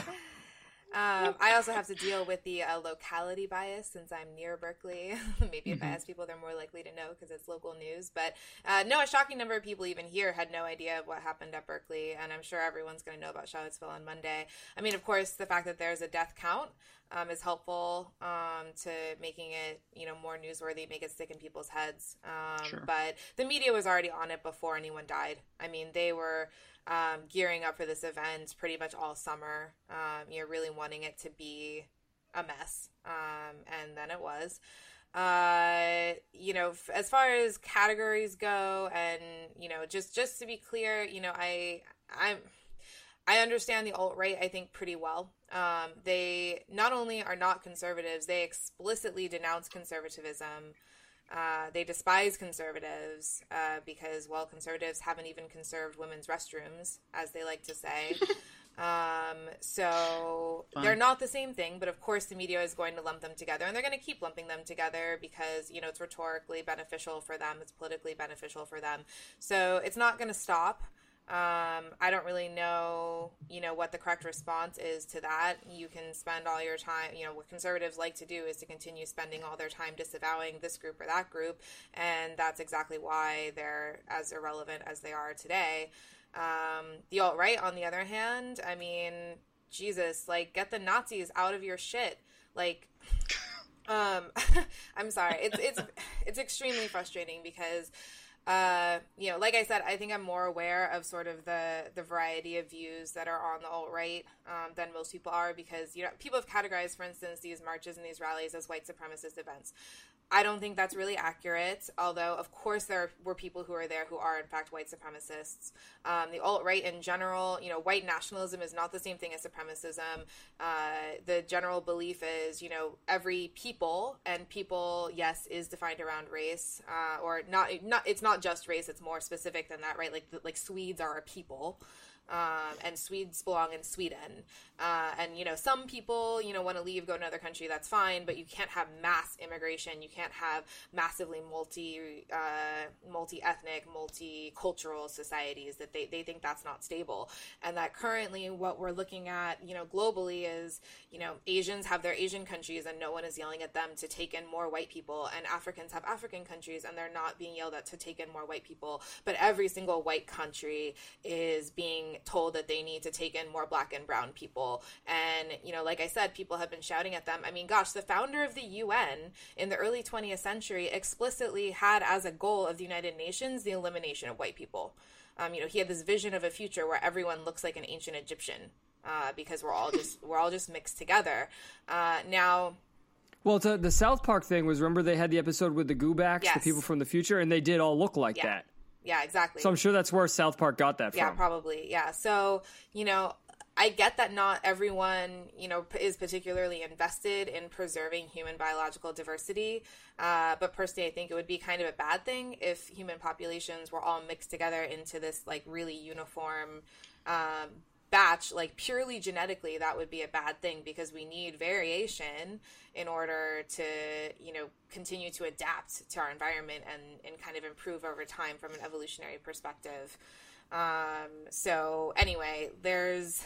I also have to deal with the locality bias since I'm near Berkeley. Maybe if I ask people, they're more likely to know because it's local news. But no, a shocking number of people even here had no idea of what happened at Berkeley. And I'm sure everyone's going to know about Charlottesville on Monday. I mean, of course, the fact that there's a death count is helpful to making it, more newsworthy, make it stick in people's heads. Sure. But the media was already on it before anyone died. I mean, they were gearing up for this event pretty much all summer, really wanting it to be a mess. And then it was. As far as categories go, and, just to be clear, I understand the alt-right, I think, pretty well. They not only are not conservatives, they explicitly denounce conservatism. They despise conservatives because, conservatives haven't even conserved women's restrooms, as they like to say. So they're not the same thing, but of course the media is going to lump them together, and they're going to keep lumping them together because, it's rhetorically beneficial for them. It's politically beneficial for them. So it's not going to stop. I don't really know, what the correct response is to that. You can spend all your time, what conservatives like to do is to continue spending all their time disavowing this group or that group. And that's exactly why they're as irrelevant as they are today. The alt-right, on the other hand, I mean, Jesus, get the Nazis out of your shit. I'm sorry. it's extremely frustrating because, like I said, I think I'm more aware of sort of the variety of views that are on the alt-right than most people are, because, people have categorized, for instance, these marches and these rallies as white supremacist events. I don't think that's really accurate, although, of course, there were people who are there who are, in fact, white supremacists. The alt-right in general, white nationalism is not the same thing as supremacism. The general belief is, every people, and people, yes, is defined around race, or not. It's not just race, it's more specific than that, right? Like Swedes are a people. And Swedes belong in Sweden. And, some people, want to leave, go to another country, that's fine, but you can't have mass immigration. You can't have massively multi-ethnic, multicultural societies that they think that's not stable. And that currently what we're looking at, globally is, Asians have their Asian countries and no one is yelling at them to take in more white people, and Africans have African countries and they're not being yelled at to take in more white people. But every single white country is being told that they need to take in more black and brown people. And, like I said, people have been shouting at them. I mean, gosh, the founder of the UN in the early 20th century explicitly had as a goal of the United Nations the elimination of white people. He had this vision of a future where everyone looks like an ancient Egyptian, because we're all just mixed together. Now, well, the South Park thing was, remember they had the episode with the Goobacks, yes, the people from the future, and they did all look like that. Yeah, exactly. So I'm sure that's where South Park got that from. Yeah, probably. Yeah. So, I get that not everyone, is particularly invested in preserving human biological diversity. But personally, I think it would be kind of a bad thing if human populations were all mixed together into this like really uniform batch, like purely genetically. That would be a bad thing, because we need variation in order to, continue to adapt to our environment and kind of improve over time from an evolutionary perspective. So anyway, there's,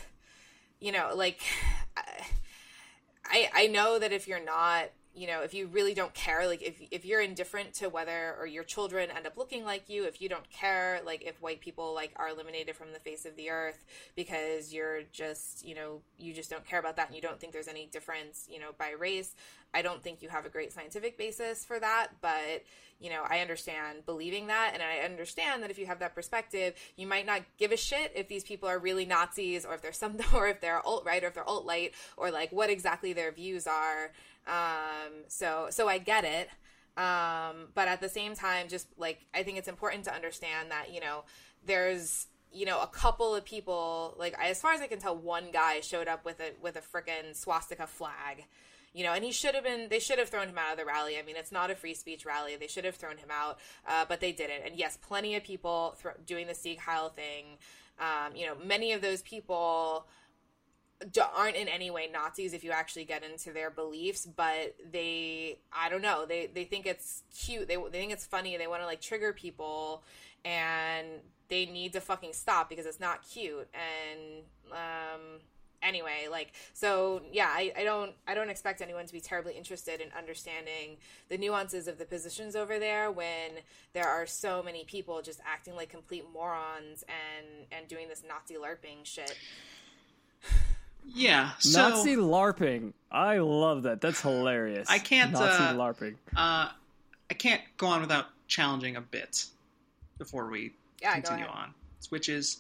I know that if you're not, if you really don't care, like if you're indifferent to whether or your children end up looking like you, if you don't care, like if white people like are eliminated from the face of the earth because you're just, you just don't care about that and you don't think there's any difference, by race, I don't think you have a great scientific basis for that. But, I understand believing that. And I understand that if you have that perspective, you might not give a shit if these people are really Nazis, or if they're or if they're alt-right, or if they're alt-light, or like what exactly their views are. So I get it. But at the same time, just like, I think it's important to understand that, there's, a couple of people, like, as far as I can tell, one guy showed up with a frickin' swastika flag, and they should have thrown him out of the rally. I mean, it's not a free speech rally. They should have thrown him out, but they didn't. And yes, plenty of people doing the Sieg Heil thing. Many of those people aren't in any way Nazis if you actually get into their beliefs, but I don't know, they think it's cute, they think it's funny, they want to like trigger people, and they need to fucking stop because it's not cute. And anyway, like, so yeah, I don't expect anyone to be terribly interested in understanding the nuances of the positions over there when there are so many people just acting like complete morons and doing this Nazi LARPing shit. Yeah, so Nazi LARPing. I love that. That's hilarious. I can't Nazi LARPing. I can't go on without challenging a bit before we continue on, which is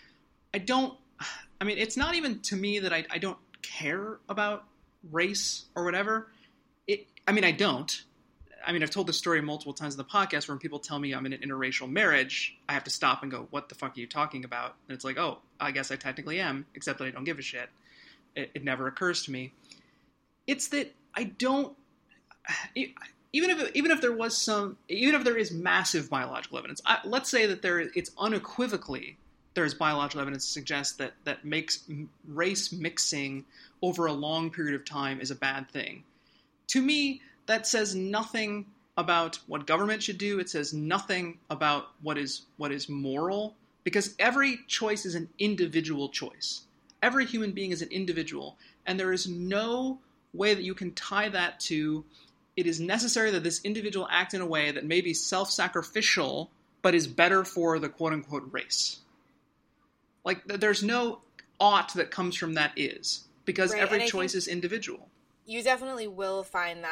it's not even to me that I don't care about race or whatever. I don't. I've told this story multiple times in the podcast where when people tell me I'm in an interracial marriage, I have to stop and go, what the fuck are you talking about? And it's like, oh, I guess I technically am, except that I don't give a shit. It never occurs to me. It's that I don't, even if there is massive biological evidence, let's say that it's unequivocally, there's biological evidence to suggest that makes race mixing over a long period of time is a bad thing. To me, that says nothing about what government should do. It says nothing about what is moral, because every choice is an individual choice. Every human being is an individual, and there is no way that you can tie that to it is necessary that this individual act in a way that may be self-sacrificial, but is better for the quote-unquote race. Like, there's no ought that comes from that is, because right, every choice is individual. You definitely will find that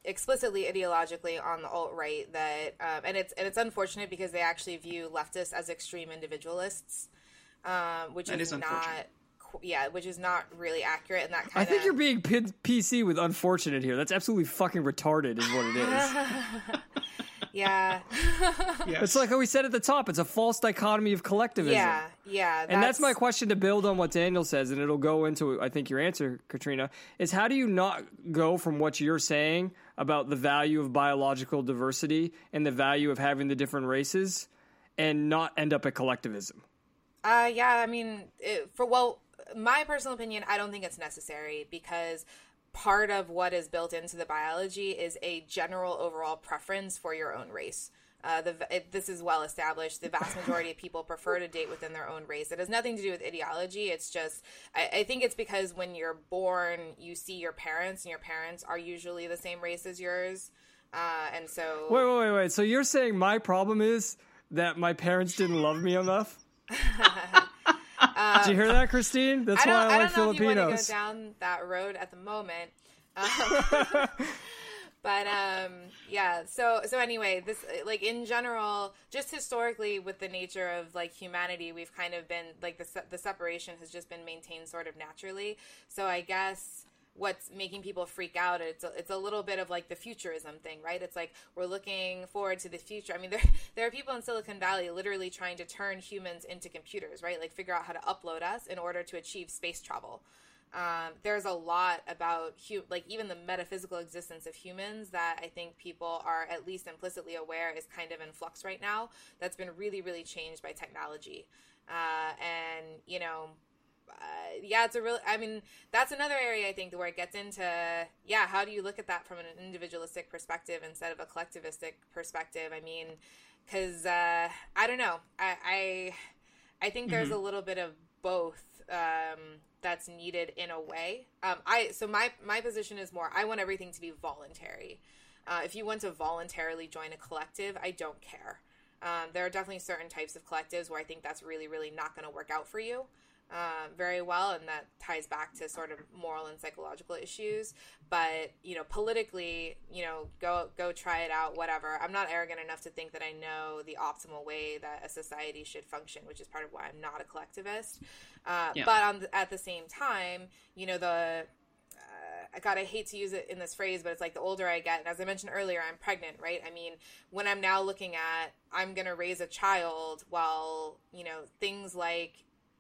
explicitly ideologically on the alt-right that and it's unfortunate because they actually view leftists as extreme individualists, which is not which is not really accurate. And that I think you're being PC with unfortunate here. That's absolutely fucking retarded is what it is. Yeah. Yes. It's like how we said at the top, it's a false dichotomy of collectivism. Yeah. And that's my question to build on what Daniel says, and it'll go into, I think, your answer, Katrina, is how do you not go from what you're saying about the value of biological diversity and the value of having the different races and not end up at collectivism? I mean, my personal opinion, I don't think it's necessary because part of what is built into the biology is a general overall preference for your own race. This is well established. The vast majority of people prefer to date within their own race. It has nothing to do with ideology. It's just, I think it's because when you're born, you see your parents, and your parents are usually the same race as yours. And so... Wait. So you're saying my problem is that my parents didn't love me enough? Did you hear that, Christine? That's why I like Filipinos. I don't know if you want to go down that road at the moment. But yeah. So anyway, this, like, in general, just historically with the nature of like humanity, we've kind of been like the separation has just been maintained sort of naturally. So I guess what's making people freak out, it's a little bit of like the futurism thing, right? It's like we're looking forward to the future. I mean, there are people in Silicon Valley literally trying to turn humans into computers, right? Like figure out how to upload us in order to achieve space travel. There's a lot about like even the metaphysical existence of humans that I think people are at least implicitly aware is kind of in flux right now. That's been really, really changed by technology. And, you know, it's I mean, that's another area I think where it gets into, how do you look at that from an individualistic perspective instead of a collectivistic perspective? I mean, because, I don't know. I think there's a little bit of both, that's needed in a way. So my position is more, I want everything to be voluntary. If you want to voluntarily join a collective, I don't care. There are definitely certain types of collectives where I think that's really, really not going to work out for you very well, and that ties back to sort of moral and psychological issues. But, you know, politically, you know, go try it out, whatever. I'm not arrogant enough to think that I know the optimal way that a society should function, which is part of why I'm not a collectivist. But at the same time, you know, God, I hate to use it in this phrase, but it's like the older I get, and as I mentioned earlier, I'm pregnant, right? I mean, when I'm now looking at, I'm going to raise a child, while, you know, things like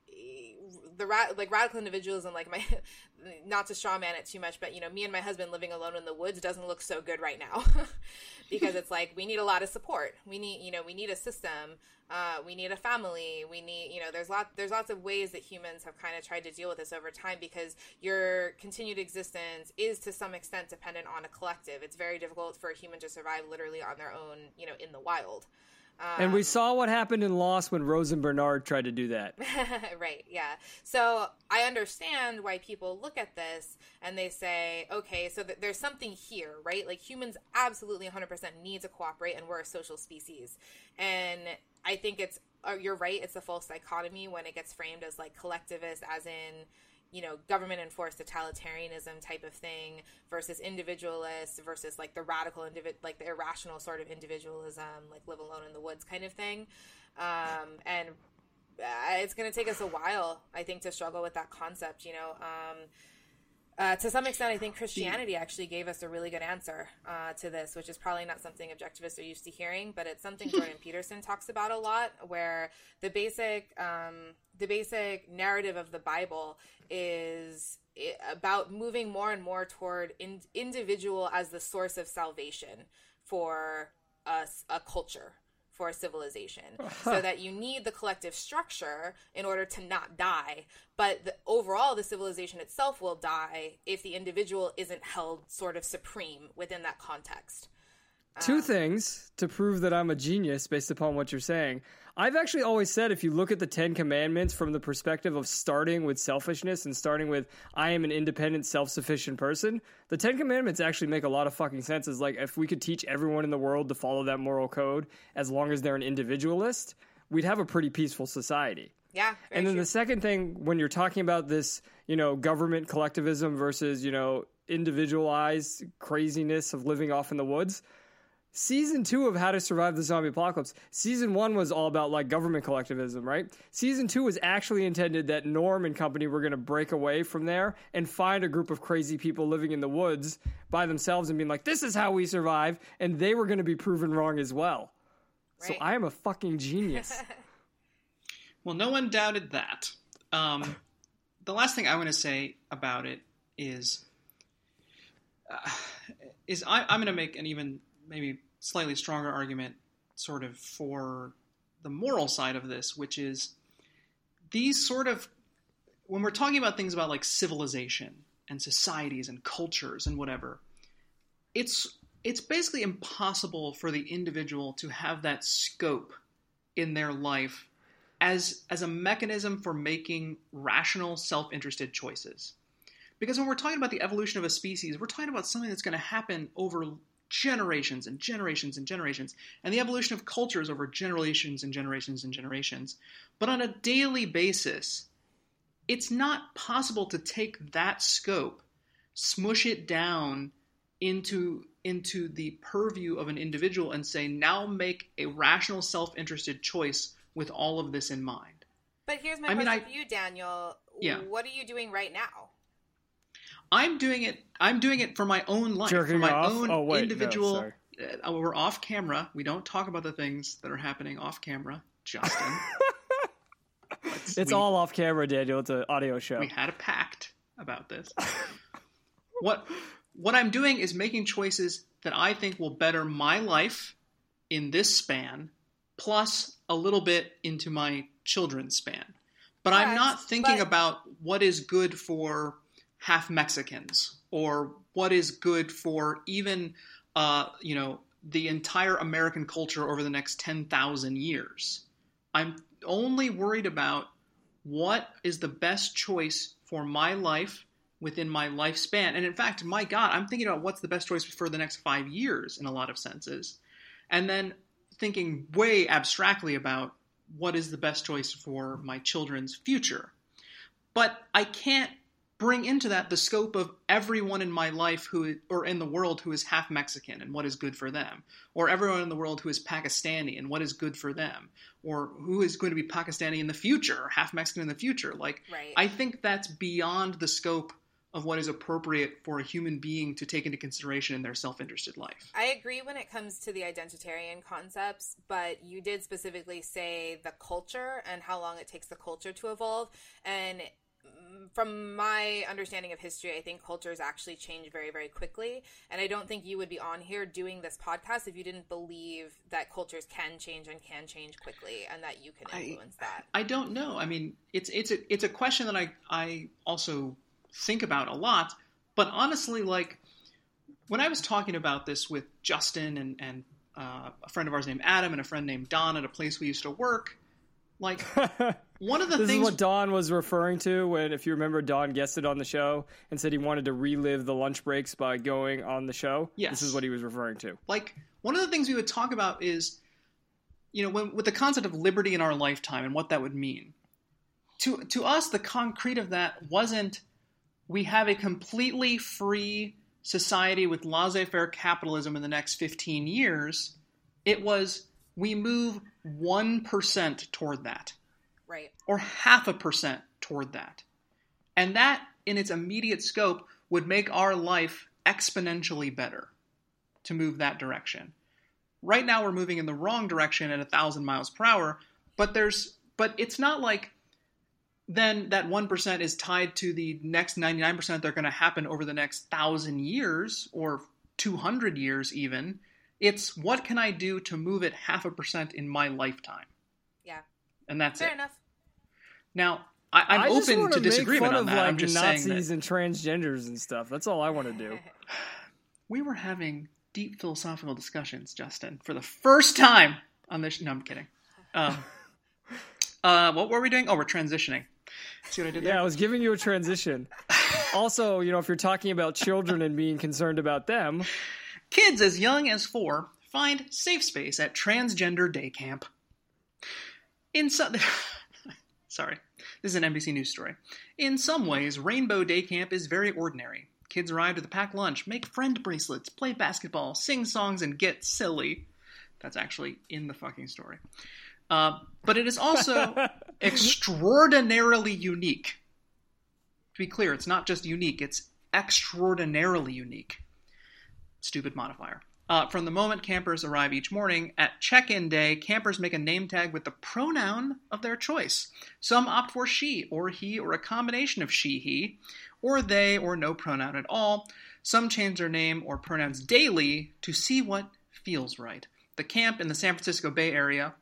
radical individualism, like not to straw man it too much, but, you know, me and my husband living alone in the woods doesn't look so good right now because it's like, we need a lot of support. We need a system. We need a family. We need, you know, there's lots of ways that humans have kind of tried to deal with this over time because your continued existence is to some extent dependent on a collective. It's very difficult for a human to survive literally on their own, you know, in the wild. And we saw what happened in Lost when Rose and Bernard tried to do that. Right, yeah. So I understand why people look at this and they say, okay, so there's something here, right? Like humans absolutely 100% need to cooperate, and we're a social species. And I think you're right, it's a false dichotomy when it gets framed as like collectivist, as in, you know, government enforced totalitarianism type of thing versus individualist versus like the radical like the irrational sort of individualism, like live alone in the woods kind of thing. And it's going to take us a while, I think, to struggle with that concept, you know. To some extent, I think Christianity actually gave us a really good answer to this, which is probably not something objectivists are used to hearing, but it's something Jordan Peterson talks about a lot, where the basic narrative of the Bible is about moving more and more toward individual as the source of salvation for a culture, for a civilization, so that you need the collective structure in order to not die. But overall, the civilization itself will die if the individual isn't held sort of supreme within that context. Two things to prove that I'm a genius based upon what you're saying. I've actually always said, if you look at the 10 Commandments from the perspective of starting with selfishness and starting with, I am an independent, self-sufficient person, the 10 Commandments actually make a lot of fucking sense. It's like, if we could teach everyone in the world to follow that moral code, as long as they're an individualist, we'd have a pretty peaceful society. Yeah. And then the second thing, when you're talking about this, you know, government collectivism versus, you know, individualized craziness of living off in the woods. Season 2 of How to Survive the Zombie Apocalypse, Season 1 was all about like government collectivism, right? Season 2 was actually intended that Norm and company were going to break away from there and find a group of crazy people living in the woods by themselves and being like, this is how we survive. And they were going to be proven wrong as well. Right. So I am a fucking genius. Well, no one doubted that. The last thing I want to say about it is I'm going to make an even maybe slightly stronger argument sort of for the moral side of this, which is these sort of, when we're talking about things about like civilization and societies and cultures and whatever, it's basically impossible for the individual to have that scope in their life as a mechanism for making rational, self-interested choices. Because when we're talking about the evolution of a species, we're talking about something that's going to happen over generations and generations and generations, and the evolution of cultures over generations and generations and generations. But on a daily basis, it's not possible to take that scope, smush it down into the purview of an individual and say, now make a rational, self-interested choice with all of this in mind. But here's my question for you, Daniel. Yeah. What are you doing right now? I'm doing it for my own life, Jerking for my off? own individual. No, sorry. We're off camera. We don't talk about the things that are happening off camera, Justin. It's all off camera, Daniel. It's an audio show. We had a pact about this. What I'm doing is making choices that I think will better my life in this span, plus a little bit into my children's span. But I'm not thinking about what is good for half Mexicans, or what is good for even, the entire American culture over the next 10,000 years. I'm only worried about what is the best choice for my life within my lifespan. And in fact, my God, I'm thinking about what's the best choice for the next 5 years in a lot of senses. And then thinking way abstractly about what is the best choice for my children's future. But I can't bring into that the scope of everyone in my life or in the world who is half Mexican and what is good for them, or everyone in the world who is Pakistani and what is good for them, or who is going to be Pakistani in the future or half Mexican in the future. Like, right. I think that's beyond the scope of what is appropriate for a human being to take into consideration in their self-interested life. I agree when it comes to the identitarian concepts, but you did specifically say the culture and how long it takes the culture to evolve. And from my understanding of history, I think cultures actually change very, very quickly. And I don't think you would be on here doing this podcast if you didn't believe that cultures can change and can change quickly and that you can influence that. I don't know. I mean, it's a question that I also think about a lot. But honestly, like, when I was talking about this with Justin and a friend of ours named Adam and a friend named Don at a place we used to work, like, one of the this things... is what Don was referring to when, if you remember, Don guested on the show and said he wanted to relive the lunch breaks by going on the show. Yes. This is what he was referring to. Like, one of the things we would talk about is, with the concept of liberty in our lifetime and what that would mean. To us, the concrete of that wasn't, we have a completely free society with laissez-faire capitalism in the next 15 years. It was, we move 1% toward that. Right. Or 0.5% toward that. And that, in its immediate scope, would make our life exponentially better to move that direction. Right now we're moving in the wrong direction at 1,000 miles per hour, but it's not like then that 1% is tied to the next 99% that are going to happen over the next 1,000 years or 200 years even. It's, what can I do to move it 0.5% in my lifetime? Yeah. And that's Fair enough. Now, I'm open to disagreement on that. I'm just Nazis saying that and transgenders and stuff. That's all I want to do. We were having deep philosophical discussions, Justin, for the first time on this. No, I'm kidding. What were we doing? Oh, we're transitioning. See what I did there? Yeah, I was giving you a transition. Also, if you're talking about children and being concerned about them. Kids as young as 4 find safe space at transgender day camp. Sorry, this is an NBC News story. In some ways, Rainbow Day Camp is very ordinary. Kids arrive with a packed lunch, make friend bracelets, play basketball, sing songs, and get silly. That's actually in the fucking story. But it is also extraordinarily unique. To be clear, it's not just unique, it's extraordinarily unique. Stupid modifier. From the moment campers arrive each morning, at check-in day, campers make a name tag with the pronoun of their choice. Some opt for she, or he, or a combination of she, he, or they, or no pronoun at all. Some change their name or pronouns daily to see what feels right. The camp in the San Francisco Bay Area,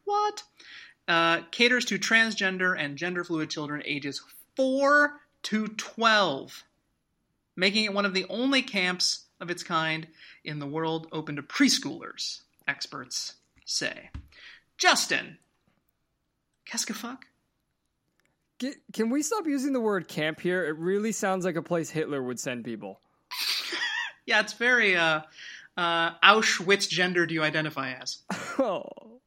caters to transgender and gender-fluid children ages 4 to 12, making it one of the only camps of its kind in the world open to preschoolers, experts say. Justin, qu'est-ce que fuck? Can we stop using the word camp here? It really sounds like a place Hitler would send people. Yeah, it's very, Auschwitz gender do you identify as? Oh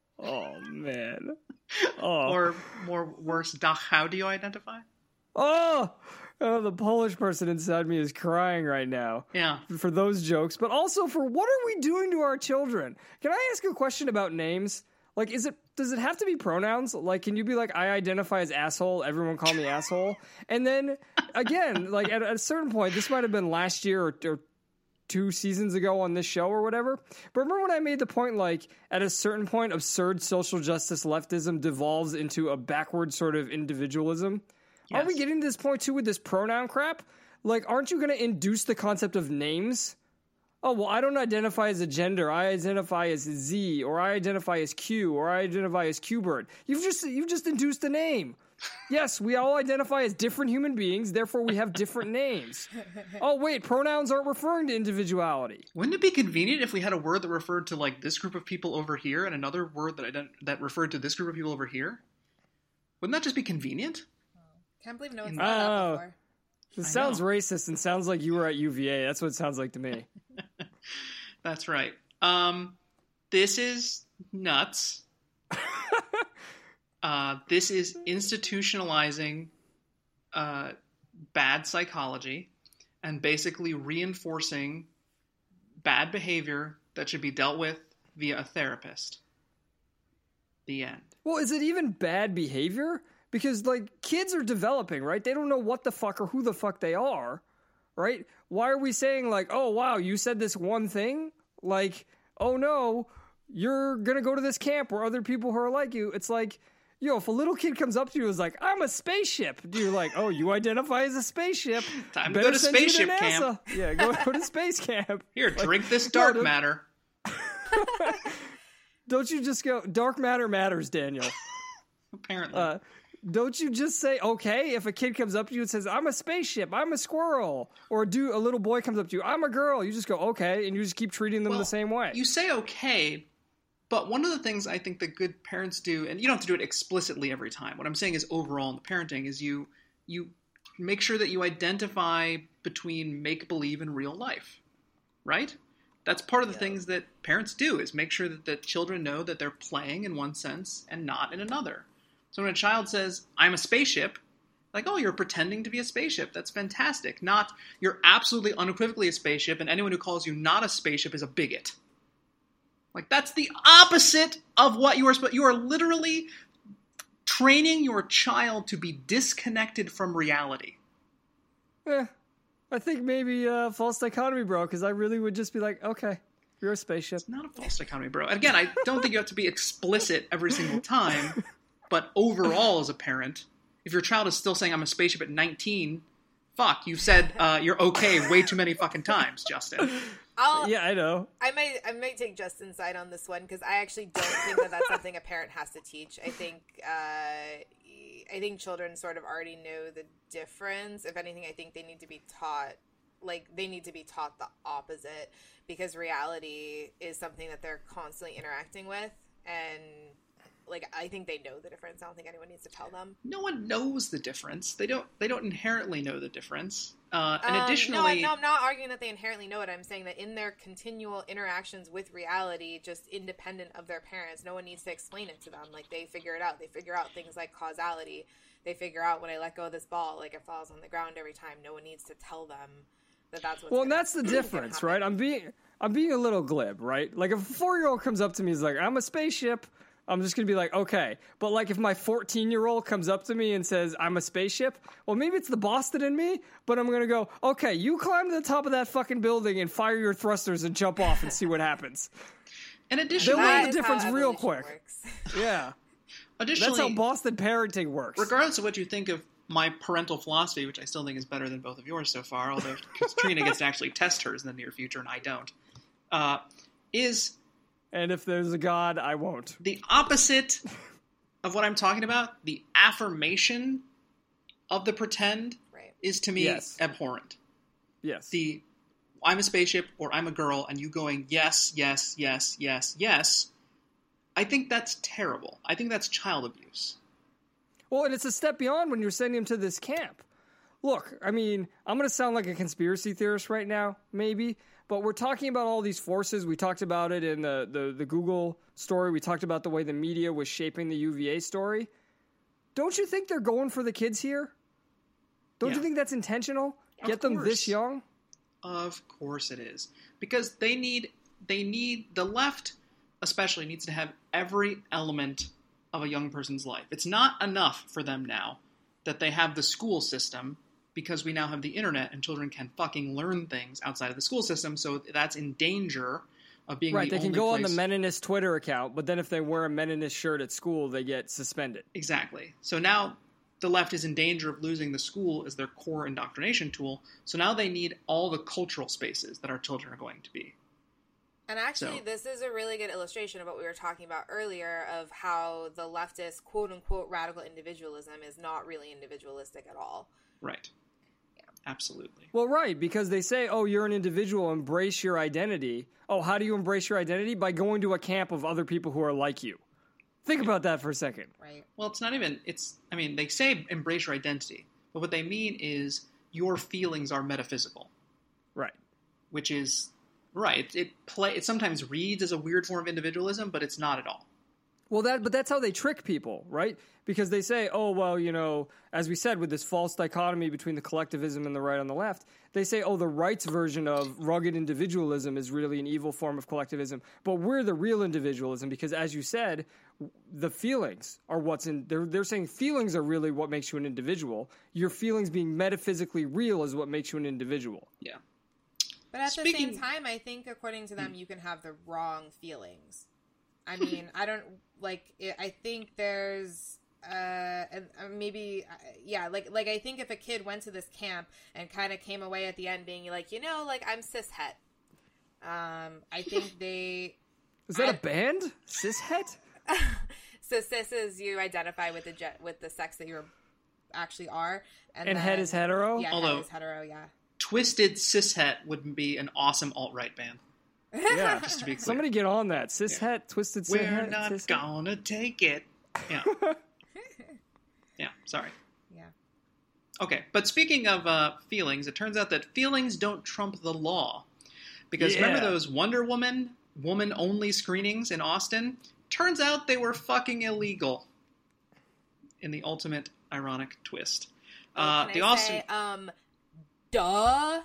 man. Oh. Or more worse, Dachau do you identify? Oh, the Polish person inside me is crying right now. Yeah. For those jokes, but also for what are we doing to our children? Can I ask a question about names? Like, does it have to be pronouns? Like, can you be like, I identify as asshole, everyone call me asshole? And then, again, like, at a certain point, this might have been last year or 2 seasons ago on this show or whatever. But remember when I made the point, like, at a certain point, absurd social justice leftism devolves into a backward sort of individualism? Yes. Are we getting to this point, too, with this pronoun crap? Like, aren't you going to induce the concept of names? Oh, well, I don't identify as a gender. I identify as Z, or I identify as Q, or I identify as Qbert. You've just induced a name. Yes, we all identify as different human beings, therefore we have different names. Oh, wait, pronouns aren't referring to individuality. Wouldn't it be convenient if we had a word that referred to, like, this group of people over here and another word that referred to this group of people over here? Wouldn't that just be convenient? Can't believe no one's thought that before. This sounds racist and sounds like you were at UVA. That's what it sounds like to me. That's right. This is nuts. This is institutionalizing bad psychology and basically reinforcing bad behavior that should be dealt with via a therapist. The end. Well, is it even bad behavior? Because, like, kids are developing, right? They don't know what the fuck or who the fuck they are, right? Why are we saying, like, oh, wow, you said this one thing? Like, oh, no, you're going to go to this camp where other people who are like you. It's like, if a little kid comes up to you and is like, I'm a spaceship. You're like, oh, you identify as a spaceship. Time to go to spaceship camp. Yeah, go to space camp. Here, drink this dark matter. Don't you just go, dark matter matters, Daniel. Apparently. Don't you just say, okay, if a kid comes up to you and says, I'm a spaceship, I'm a squirrel, or a little boy comes up to you, I'm a girl, you just go, okay, and you just keep treating them the same way. You say okay, but one of the things I think that good parents do, and you don't have to do it explicitly every time, what I'm saying is overall in the parenting, is you make sure that you identify between make-believe and real life, right? That's part of the things that parents do, is make sure that the children know that they're playing in one sense and not in another. So when a child says, I'm a spaceship, like, oh, you're pretending to be a spaceship. That's fantastic. Not, you're absolutely unequivocally a spaceship, and anyone who calls you not a spaceship is a bigot. Like, that's the opposite of what you are supposed to. You are literally training your child to be disconnected from reality. I think maybe false dichotomy, bro, because I really would just be like, okay, you're a spaceship. It's not a false dichotomy, bro. Again, I don't think you have to be explicit every single time. But overall, as a parent, if your child is still saying, I'm a spaceship at 19, fuck, you said you're okay way too many fucking times, Justin. Yeah, I know. I might take Justin's side on this one, because I actually don't think that that's something a parent has to teach. I think children sort of already know the difference. If anything, I think they need to be taught, the opposite, because reality is something that they're constantly interacting with, and like, I think they know the difference. I don't think anyone needs to tell them. No one knows the difference. They don't inherently know the difference. And additionally... No, I'm not arguing that they inherently know it. I'm saying that in their continual interactions with reality, just independent of their parents, no one needs to explain it to them. Like, they figure it out. They figure out things like causality. They figure out when I let go of this ball, like, it falls on the ground every time. No one needs to tell them that's what's Well, and gonna that's the difference, right? I'm being a little glib, right? Like if a 4-year-old comes up to me and is like, I'm a spaceship, I'm just going to be like, okay. But like if my 14-year-old comes up to me and says, I'm a spaceship, well, maybe it's the Boston in me, but I'm going to go, okay, you climb to the top of that fucking building and fire your thrusters and jump off and see what happens. In addition, They'll That learn the is how difference real evolution quick. works. Yeah. additionally, That's how Boston parenting works. regardless of what you think of my parental philosophy, which I still think is better than both of yours so far, although Trina gets to actually test hers in the near future and I don't, is And if there's a God, I won't. the opposite of what I'm talking about. The affirmation of the pretend Right. is to me Yes. abhorrent. Yes. The I'm a spaceship or I'm a girl and you going yes, yes, yes, yes, yes, I think that's terrible. I think that's child abuse. Well, and it's a step beyond when you're sending him to this camp. Look, I mean, I'm going to sound like a conspiracy theorist right now, maybe, but we're talking about all these forces. We talked about it in the Google story. We talked about the way the media was shaping the UVA story. Don't you think they're going for the kids here? Don't Yeah. you think that's intentional? Of Get them course. this young? Of course it is. Because they need the left especially needs to have every element of a young person's life. It's not enough for them now that they have the school system, because we now have the internet and children can fucking learn things outside of the school system, so that's in danger of being Right, the they can only go place... on the Meninist Twitter account, but then if they wear a Meninist shirt at school, they get suspended. Exactly. So now the left is in danger of losing the school as their core indoctrination tool, so now they need all the cultural spaces that our children are going to be. And actually, So- this is a really good illustration of what we were talking about earlier of how the leftist quote-unquote radical individualism is not really individualistic at all. Right. Absolutely. Well, right, because they say, oh, you're an individual, embrace your identity. Oh, how do you embrace your identity? By going to a camp of other people who are like you. Think about that for a second. Right. Well, it's not even, they say embrace your identity, but what they mean is your feelings are metaphysical, Right. which is, right, it sometimes reads as a weird form of individualism, but it's not at all. Well, but that's how they trick people, right? Because they say, oh, well, you know, as we said, with this false dichotomy between the collectivism and the right on the left, they say, oh, the right's version of rugged individualism is really an evil form of collectivism. But we're the real individualism because, as you said, the feelings are what's in... They're saying feelings are really what makes you an individual. Your feelings being metaphysically real is what makes you an individual. Yeah. But at the Speaking- same time, I think according to them, you can have the wrong feelings. I mean, I don't I think there's and maybe like I think if a kid went to this camp and kind of came away at the end being like, you know, like I'm cishet. I think they Is that a band? Cishet? so cis is you identify with the sex that you actually are, And head is hetero? Yeah, Although- head is hetero. Yeah. Twisted Cishet would be an awesome alt-right band. Yeah. Just to be clear. Somebody get on that. Cishet, twisted We're cishet. not cishet? gonna take it. Yeah. Yeah, sorry. Yeah. Okay, but speaking of feelings, it turns out that feelings don't trump the law. Because remember Yeah. those Wonder Woman-only screenings in Austin? Turns out they were fucking illegal. In the ultimate ironic twist. Can The I Austin... say, duh.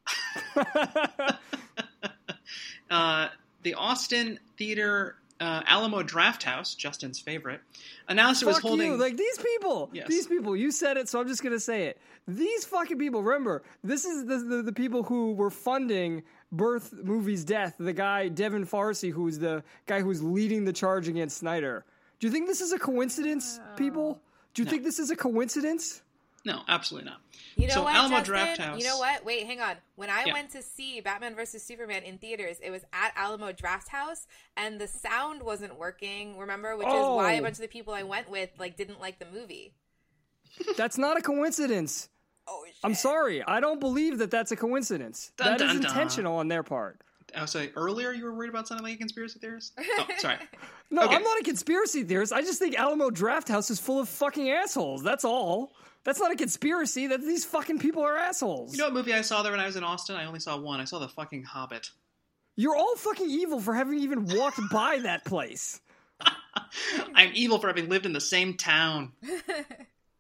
The Austin Theater Alamo Drafthouse, Justin's favorite, announced it was Fuck holding... you. Like, these people. Yes. These people. You said it, so I'm just going to say it. These fucking people. Remember, this is the people who were funding Birth Movie's death. The guy, Devin Farsi, who's the guy who's leading the charge against Snyder. Do you think this is a coincidence, people? Do you think this is a coincidence? No, absolutely not. You know So what, Alamo Justin? Drafthouse- You know what? Wait, hang on. When I Yeah. went to see Batman vs. Superman in theaters, it was at Alamo Drafthouse, and the sound wasn't working, remember? Which is why a Oh. bunch of the people I went with didn't like the movie. That's not a coincidence. Oh, shit. I'm sorry. I don't believe that that's a coincidence. Dun, That is dun, dun. intentional on their part. I was saying earlier you were worried about sounding like a conspiracy theorist? Oh, sorry. No, Okay. I'm not a conspiracy theorist. I just think Alamo Drafthouse is full of fucking assholes. That's all. That's not a conspiracy. That these fucking people are assholes. You know what movie I saw there when I was in Austin? I only saw one. I saw The fucking Hobbit. You're all fucking evil for having even walked by that place. I'm evil for having lived in the same town.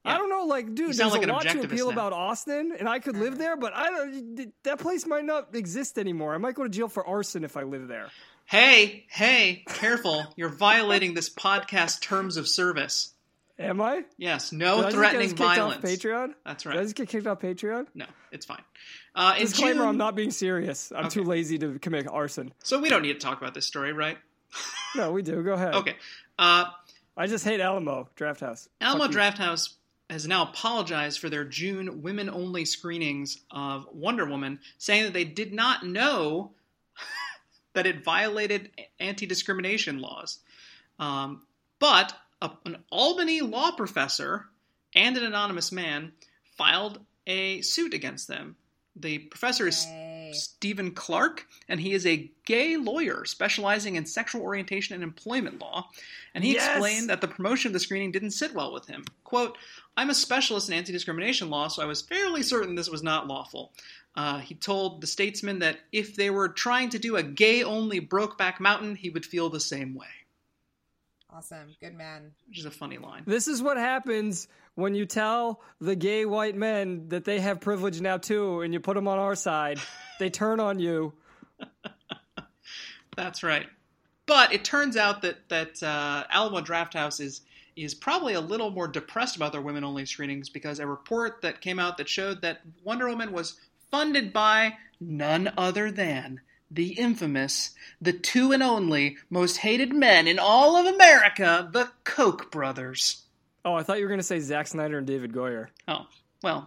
I don't know, like, dude, sound there's like a an lot to objectivist appeal now. about Austin, and I could live there, but that place might not exist anymore. I might go to jail for arson if I live there. Hey, careful. You're violating this podcast terms of service. Am I? Yes, no Did I just threatening get kicked violence. Off Patreon? That's Did I right. just get kicked off Patreon? No, it's fine. In Disclaimer, June, I'm not being serious. I'm too lazy to commit arson. So we don't need to talk about this story, right? No, we do. Go ahead. Okay. I just hate Alamo Drafthouse. Alamo Fuck you. Drafthouse has now apologized for their June women-only screenings of Wonder Woman, saying that they did not know that it violated anti-discrimination laws. But an Albany law professor and an anonymous man filed a suit against them. The professor is Stephen Clark, and he is a gay lawyer specializing in sexual orientation and employment law. And he explained that the promotion of the screening didn't sit well with him. Quote, "I'm a specialist in anti-discrimination law, so I was fairly certain this was not lawful." He told the Statesman that if they were trying to do a gay-only Brokeback Mountain, he would feel the same way. Awesome. Good man. Which is a funny line. This is what happens when you tell the gay white men that they have privilege now too, and you put them on our side. They turn on you. That's right. But it turns out that Alamo Drafthouse is probably a little more depressed about their women-only screenings because a report that came out that showed that Wonder Woman was funded by none other than the infamous, the two and only, most hated men in all of America, the Koch brothers. Oh, I thought you were going to say Zack Snyder and David Goyer. Oh, well.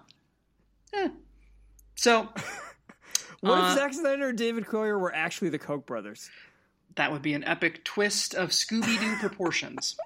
So... What if Zack Snyder and David Goyer were actually the Koch brothers? That would be an epic twist of Scooby-Doo proportions.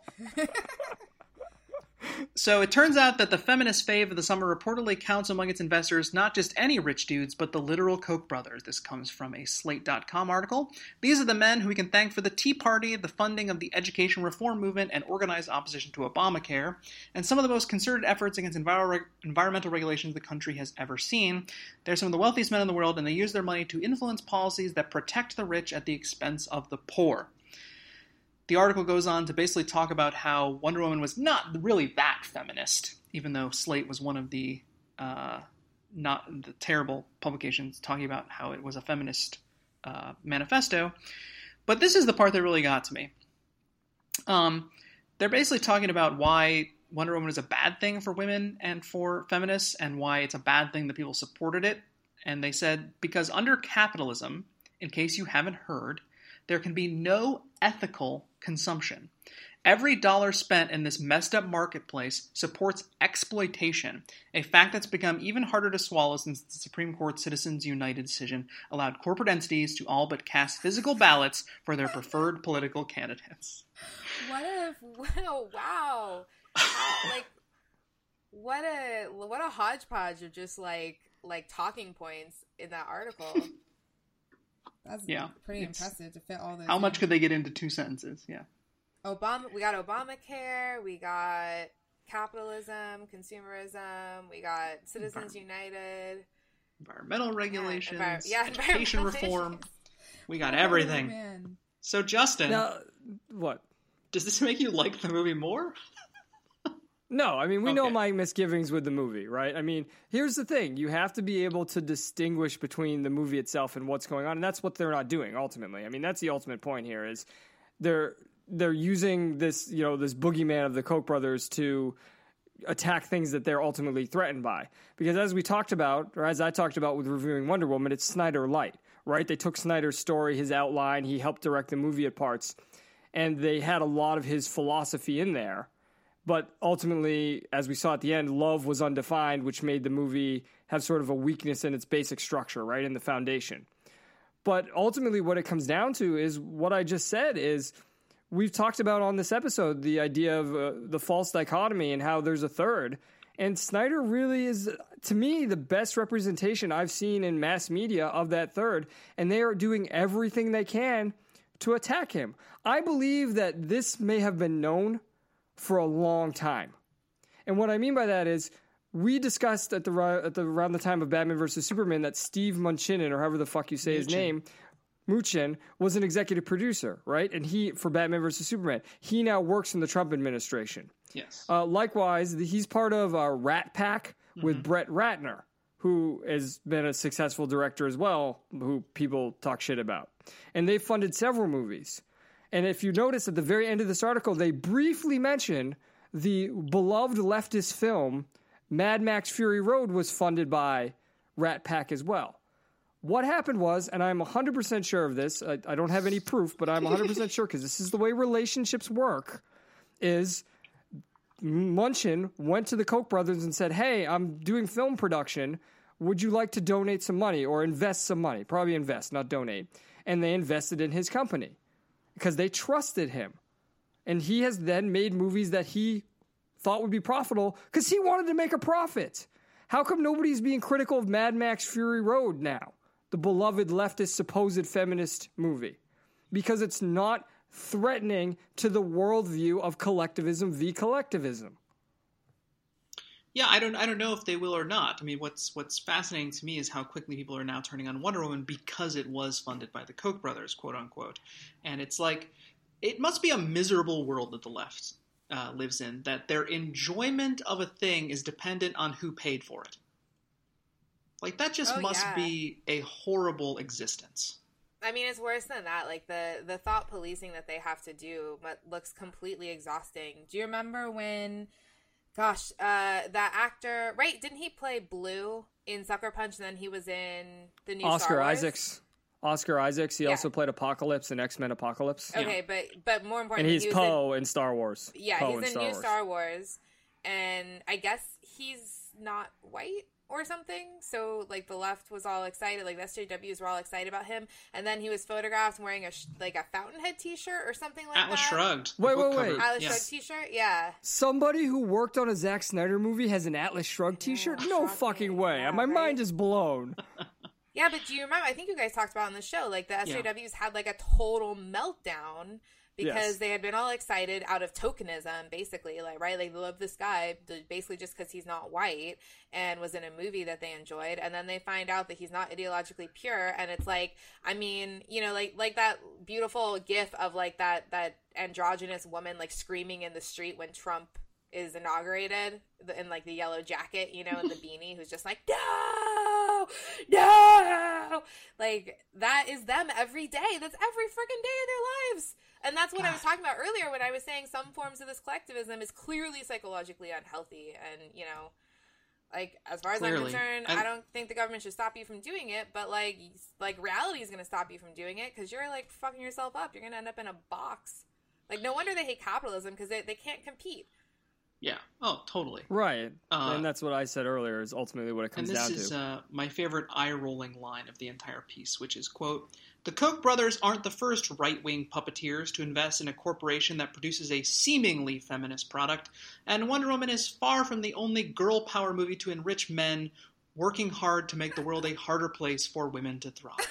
So it turns out that the feminist fave of the summer reportedly counts among its investors not just any rich dudes, but the literal Koch brothers. This comes from a Slate.com article. These are the men who we can thank for the Tea Party, the funding of the education reform movement, and organized opposition to Obamacare, and some of the most concerted efforts against environmental regulations the country has ever seen. They're some of the wealthiest men in the world, and they use their money to influence policies that protect the rich at the expense of the poor. The article goes on to basically talk about how Wonder Woman was not really that feminist, even though Slate was one of the not the terrible publications talking about how it was a feminist manifesto. But this is the part that really got to me. They're basically talking about why Wonder Woman is a bad thing for women and for feminists, and why it's a bad thing that people supported it. And they said, because under capitalism, in case you haven't heard, there can be no ethical consumption. Every dollar spent in this messed up marketplace supports exploitation, a fact that's become even harder to swallow since the Supreme Court Citizens United decision allowed corporate entities to all but cast physical ballots for their preferred political candidates. Wow. What a hodgepodge of just like talking points in that article. That's pretty impressive to fit all this. How much could they get into 2 sentences? Yeah. We got Obamacare, we got capitalism, consumerism, we got Citizens United, environmental regulations, education environmental reform. We got everything. Man. So Justin, Now, what? does this make you like the movie more? No, I mean, we know Okay. my misgivings with the movie, right? I mean, here's the thing. You have to be able to distinguish between the movie itself and what's going on, and that's what they're not doing, ultimately. I mean, that's the ultimate point here, is they're using this, this boogeyman of the Koch brothers to attack things that they're ultimately threatened by. Because as we talked about, or as I talked about with reviewing Wonder Woman, it's Snyder Light, right? They took Snyder's story, his outline, he helped direct the movie at parts, and they had a lot of his philosophy in there. But ultimately, as we saw at the end, love was undefined, which made the movie have sort of a weakness in its basic structure, right, in the foundation. But ultimately, what it comes down to is what I just said is we've talked about on this episode the idea of the false dichotomy and how there's a third. And Snyder really is, to me, the best representation I've seen in mass media of that third. And they are doing everything they can to attack him. I believe that this may have been known for a long time. And what I mean by that is we discussed around the time of Batman vs. Superman that Steve Munchinin, or however the fuck you say his name, Muchin was an executive producer, right? And he, for Batman vs. Superman, he now works in the Trump administration. Yes. Likewise, he's part of Rat Pack with Brett Ratner, who has been a successful director as well, who people talk shit about. And they funded several movies. And if you notice at the very end of this article, they briefly mention the beloved leftist film Mad Max Fury Road was funded by Rat Pack as well. What happened was, and I'm 100% sure of this, I don't have any proof, but I'm 100% sure because this is the way relationships work, is Munchin went to the Koch brothers and said, hey, I'm doing film production. Would you like to donate some money or invest some money? Probably invest, not donate. And they invested in his company because they trusted him. And he has then made movies that he thought would be profitable because he wanted to make a profit. How come nobody's being critical of Mad Max Fury Road now? The beloved leftist supposed feminist movie. Because it's not threatening to the worldview of collectivism v. collectivism. Yeah, I don't know if they will or not. I mean, what's fascinating to me is how quickly people are now turning on Wonder Woman because it was funded by the Koch brothers, quote unquote. And it's like, it must be a miserable world that the left lives in, that their enjoyment of a thing is dependent on who paid for it. Like, that just must be a horrible existence. I mean, it's worse than that. Like, the thought policing that they have to do looks completely exhausting. Do you remember when, that actor, right, didn't he play Blue in Sucker Punch, and then he was in the new Star Wars? Oscar Isaacs. He also played Apocalypse in X-Men Apocalypse. Okay, but more importantly, and he's Poe in Star Wars. Yeah, he's in new Star Wars, and I guess he's not white or something. So, like, the left was all excited, like the SJWs were all excited about him, and then he was photographed wearing a Fountainhead T-shirt or something like Atlas that. Shrugged. Wait. Atlas Shrugged T-shirt, yeah. Somebody who worked on a Zack Snyder movie has an Atlas Shrugged T-shirt? No fucking way. Yeah, My mind is blown. Yeah, but do you remember, I think you guys talked about on the show, like, the SJWs had, like, a total meltdown because they had been all excited out of tokenism, basically, like, right? Like, they love this guy basically just because he's not white and was in a movie that they enjoyed, and then they find out that he's not ideologically pure, and it's like, I mean, you know, like that beautiful gif of, like, that androgynous woman, like, screaming in the street when Trump is inaugurated in, like, the yellow jacket, you know, and the beanie, who's just like, no, like, that is them every day. That's every freaking day of their lives. And that's what I was talking about earlier when I was saying some forms of this collectivism is clearly psychologically unhealthy. And, you know, like, as far as I'm concerned, I don't think the government should stop you from doing it, but, like reality is going to stop you from doing it because you're, like, fucking yourself up. You're going to end up in a box. Like, no wonder they hate capitalism because they can't compete. Yeah. Oh, totally. Right. And that's what I said earlier is ultimately what it comes down to. And this is my favorite eye-rolling line of the entire piece, which is, quote, "The Koch brothers aren't the first right-wing puppeteers to invest in a corporation that produces a seemingly feminist product, and Wonder Woman is far from the only girl power movie to enrich men working hard to make the world a harder place for women to thrive."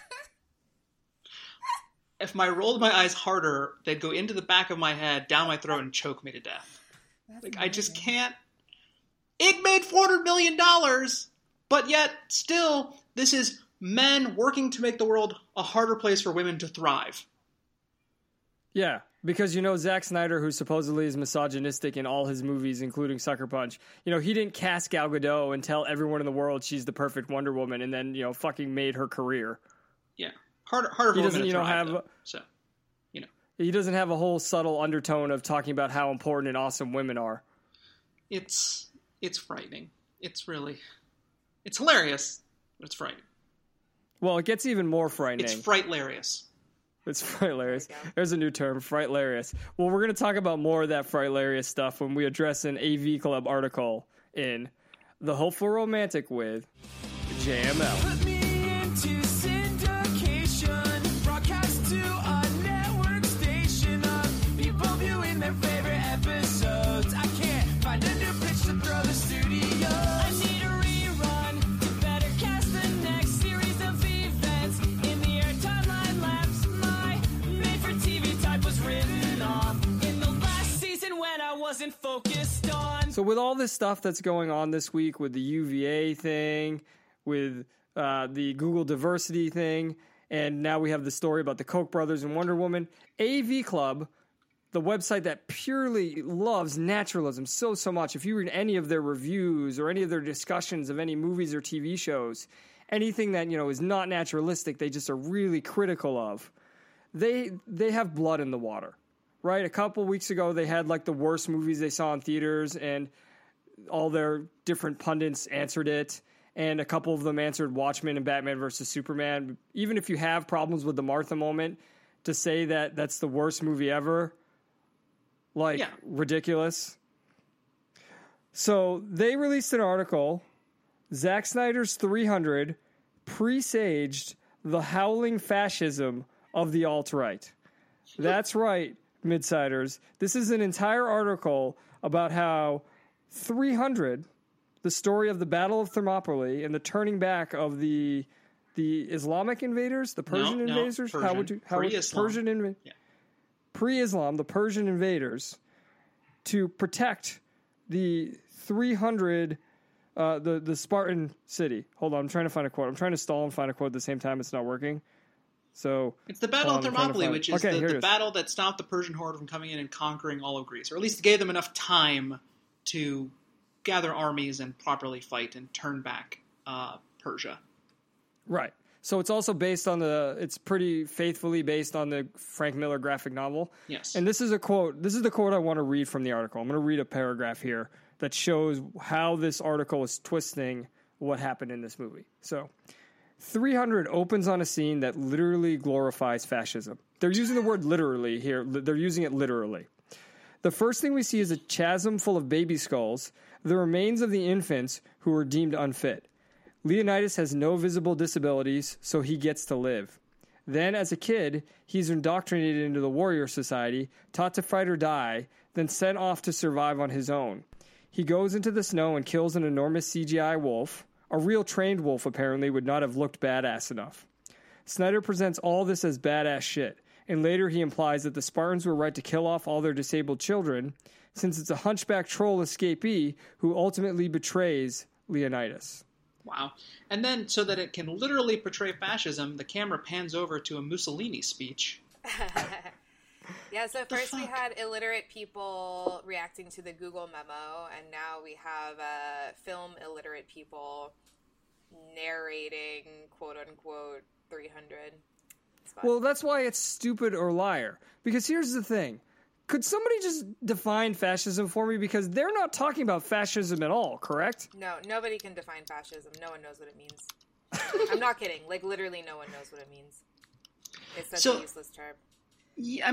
If I rolled my eyes harder, they'd go into the back of my head, down my throat, and choke me to death. Like, I just can't. It made $400 million, but yet, still, this is men working to make the world a harder place for women to thrive. Yeah, because, you know, Zack Snyder, who supposedly is misogynistic in all his movies, including Sucker Punch, you know, he didn't cast Gal Gadot and tell everyone in the world she's the perfect Wonder Woman and then, you know, fucking made her career. Yeah. Harder for women to thrive, so... He doesn't have a whole subtle undertone of talking about how important and awesome women are. It's frightening. It's hilarious, but it's frightening. Well, it gets even more frightening. It's fright-larious. It's fright-larious. There's a new term, fright-larious. Well, we're going to talk about more of that fright-larious stuff when we address an AV Club article in The Hopeful Romantic with JML. Put me into syndication, broadcast to a network station of people viewing their favorite episodes. I can't find a new pitch to throw the studio. I need a rerun to better cast the next series of events. In the air timeline lapse, my made-for-TV type was written off in the last season when I wasn't focused on. So with all this stuff that's going on this week with the UVA thing, with the Google diversity thing, And now we have the story about the Koch brothers and Wonder Woman. AV Club, the website that purely loves naturalism so much. If you read any of their reviews or any of their discussions of any movies or TV shows, anything that, is not naturalistic, they just are really critical of. They have blood in the water, right? A couple weeks ago, they had like the worst movies they saw in theaters, and all their different pundits answered it. And a couple of them answered Watchmen and Batman versus Superman. Even if you have problems with the Martha moment, to say that that's the worst movie ever, ridiculous. So they released an article, Zack Snyder's 300 presaged the howling fascism of the alt-right. That's right, Midsiders. This is an entire article about how 300... the story of the Battle of Thermopylae and the turning back of the Islamic invaders, the Persian invaders. Pre-Islam. Pre-Islam, the Persian invaders, to protect the 300, the Spartan city. Hold on, I'm trying to find a quote. I'm trying to stall and find a quote at the same time. It's not working. So it's the Battle of Thermopylae, which is the battle that stopped the Persian horde from coming in and conquering all of Greece, or at least gave them enough time to gather armies and properly fight and turn back Persia. Right. So it's also based on it's pretty faithfully based on the Frank Miller graphic novel. Yes. And this is a quote. This is the quote I want to read from the article. I'm going to read a paragraph here that shows how this article is twisting what happened in this movie. So 300 opens on a scene that literally glorifies fascism. They're using the word literally here. They're using it literally. The first thing we see is a chasm full of baby skulls, the remains of the infants who were deemed unfit. Leonidas has no visible disabilities, so he gets to live. Then, as a kid, he's indoctrinated into the warrior society, taught to fight or die, then sent off to survive on his own. He goes into the snow and kills an enormous CGI wolf. A real trained wolf, apparently, would not have looked badass enough. Snyder presents all this as badass shit, and later he implies that the Spartans were right to kill off all their disabled children, since it's a hunchback troll escapee who ultimately betrays Leonidas. Wow. And then, so that it can literally portray fascism, the camera pans over to a Mussolini speech. Yeah, so first we had illiterate people reacting to the Google memo, and now we have film illiterate people narrating, quote-unquote, 300. Well, that's why it's stupid or liar. Because here's the thing. Could somebody just define fascism for me? Because they're not talking about fascism at all, correct? No, nobody can define fascism. No one knows what it means. I'm not kidding. Like, literally no one knows what it means. It's such a useless term. Yeah,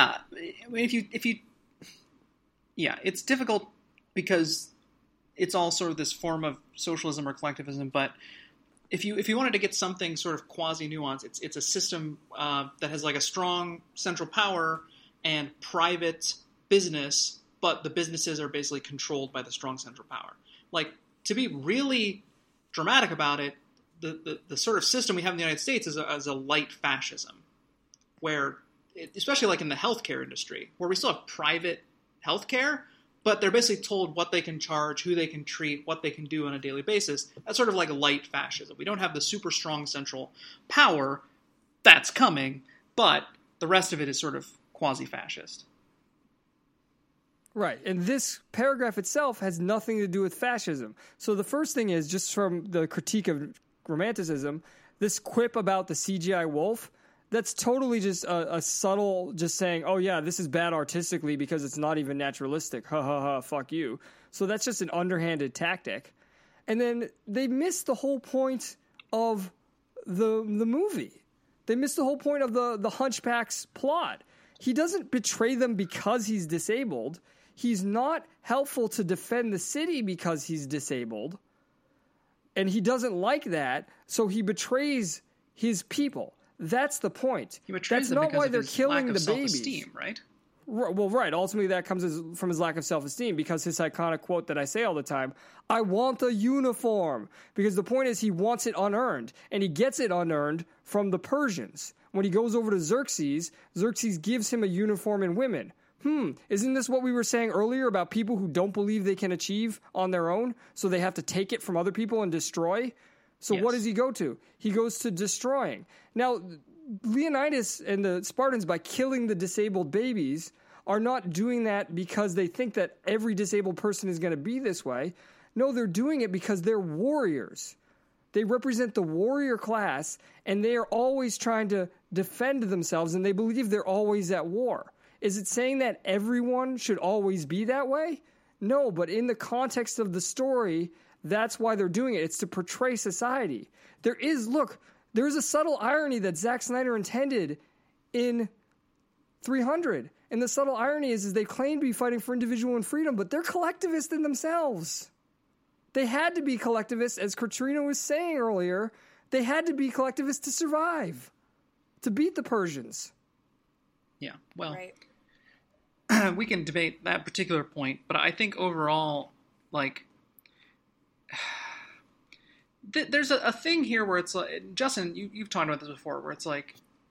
it's difficult because it's all sort of this form of socialism or collectivism, but if you wanted to get something sort of quasi-nuanced, it's a system that has like a strong central power and private business, but the businesses are basically controlled by the strong central power. Like, to be really dramatic about it, the sort of system we have in the United States is a light fascism, where, especially like in the healthcare industry, where we still have private healthcare, but they're basically told what they can charge, who they can treat, what they can do on a daily basis. That's sort of like light fascism. We don't have the super strong central power. That's coming, but the rest of it is sort of quasi-fascist. Right, and this paragraph itself has nothing to do with fascism. So the first thing is, just from the critique of romanticism, this quip about the CGI wolf, that's totally just a subtle, just saying, oh yeah, this is bad artistically because it's not even naturalistic. Ha ha ha, fuck you. So that's just an underhanded tactic. And then they missed the whole point of the movie. They missed the whole point of the Hunchback's plot. He doesn't betray them because he's disabled. He's not helpful to defend the city because he's disabled. And he doesn't like that, so he betrays his people. That's the point. He betrays them because of his lack of self-esteem, right? Well, right. Ultimately, that comes from his lack of self-esteem, because his iconic quote that I say all the time, I want a uniform. Because the point is, he wants it unearned, and he gets it unearned from the Persians. When he goes over to Xerxes, Xerxes gives him a uniform and women. Isn't this what we were saying earlier about people who don't believe they can achieve on their own, so they have to take it from other people and destroy? So Yes. what does he go to? He goes to destroying. Now, Leonidas and the Spartans, by killing the disabled babies, are not doing that because they think that every disabled person is going to be this way. No, they're doing it because they're warriors. They represent the warrior class, and they are always trying to defend themselves, and they believe they're always at war. Is it saying that everyone should always be that way? No, but in the context of the story, that's why they're doing it. It's to portray society. There's a subtle irony that Zack Snyder intended in 300. And the subtle irony is they claim to be fighting for individual and freedom, but they're collectivists in themselves. They had to be collectivists, as Katrina was saying earlier. They had to be collectivists to survive, to beat the Persians. Yeah, well, Right. we can debate that particular point, but I think overall, like, there's a thing here where it's like, Justin, you've talked about this before, where it's like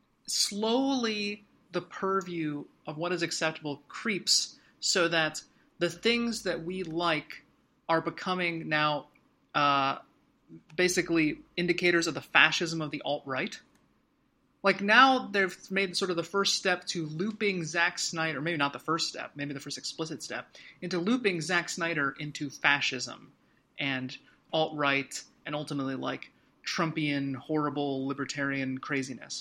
slowly the purview of what is acceptable creeps so that the things that we like are becoming now basically indicators of the fascism of the alt-right. Like now they've made sort of the first step to looping Zack Snyder, maybe not the first step, maybe the first explicit step, into looping Zack Snyder into fascism and alt-right and ultimately like Trumpian, horrible, libertarian craziness.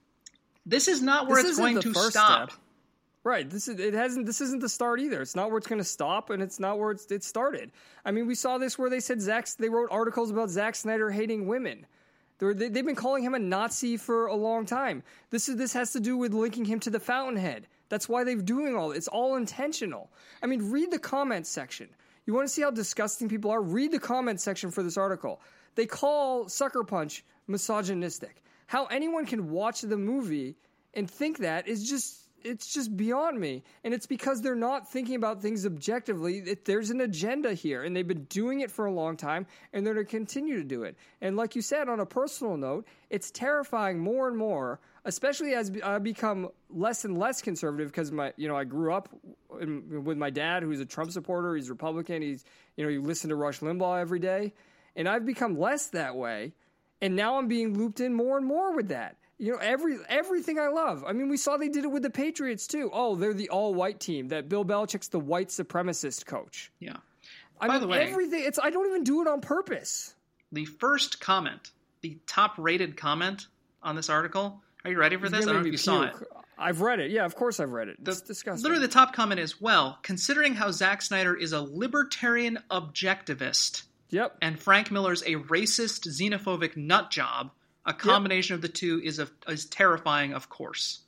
This is not where it's going to stop. Step. Right. This isn't the start either. It's not where it's going to stop, and it's not where it started. I mean, we saw this where they said they wrote articles about Zack Snyder hating women. They've been calling him a Nazi for a long time. This has to do with linking him to the Fountainhead. That's why they're doing all this. It's all intentional. I mean, read the comments section. You want to see how disgusting people are? Read the comments section for this article. They call Sucker Punch misogynistic. How anyone can watch the movie and think that is just beyond me. And it's because they're not thinking about things objectively. There's an agenda here, and they've been doing it for a long time, and they're going to continue to do it. And like you said, on a personal note, it's terrifying more and more, especially as I become less and less conservative because I grew up with my dad, who's a Trump supporter. He's Republican. You listen to Rush Limbaugh every day, and I've become less that way. And now I'm being looped in more and more with that. Everything I love. I mean, we saw they did it with the Patriots, too. Oh, they're the all-white team, that Bill Belichick's the white supremacist coach. Yeah. By the way, everything, I don't even do it on purpose. The first comment, the top-rated comment on this article, are you ready for this? I don't know if you saw it. I've read it. Yeah, of course I've read it. It's disgusting. Literally the top comment is, well, considering how Zack Snyder is a libertarian objectivist, yep, and Frank Miller's a racist, xenophobic nutjob, a combination of the two is terrifying, of course.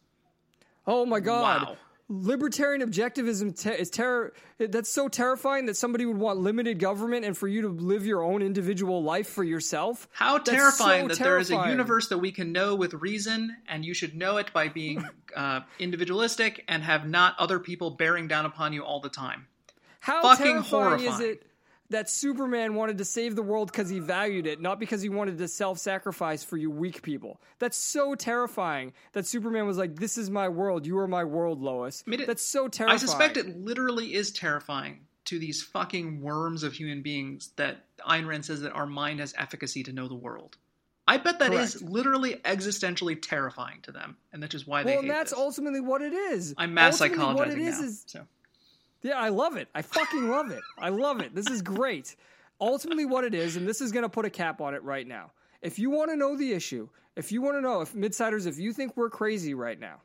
Oh my God. Wow. Libertarian objectivism is that's so terrifying that somebody would want limited government and for you to live your own individual life for yourself. How terrifying that there is a universe that we can know with reason, and you should know it by being individualistic and have not other people bearing down upon you all the time. How fucking terrifying horrifying. is it that Superman wanted to save the world because he valued it, not because he wanted to self-sacrifice for you weak people? That's so terrifying that Superman was like, this is my world, you are my world, Lois. That's so terrifying. I suspect it literally is terrifying to these fucking worms of human beings that Ayn Rand says that our mind has efficacy to know the world. I bet that is literally existentially terrifying to them, and that's just why they hate this. Well, and that's ultimately what it is. I'm mass psychologizing now. So. Yeah, I love it. I fucking love it. I love it. This is great. Ultimately what it is, and this is going to put a cap on it right now. If you want to know the issue, if you want to know, if Midsiders, if you think we're crazy right now,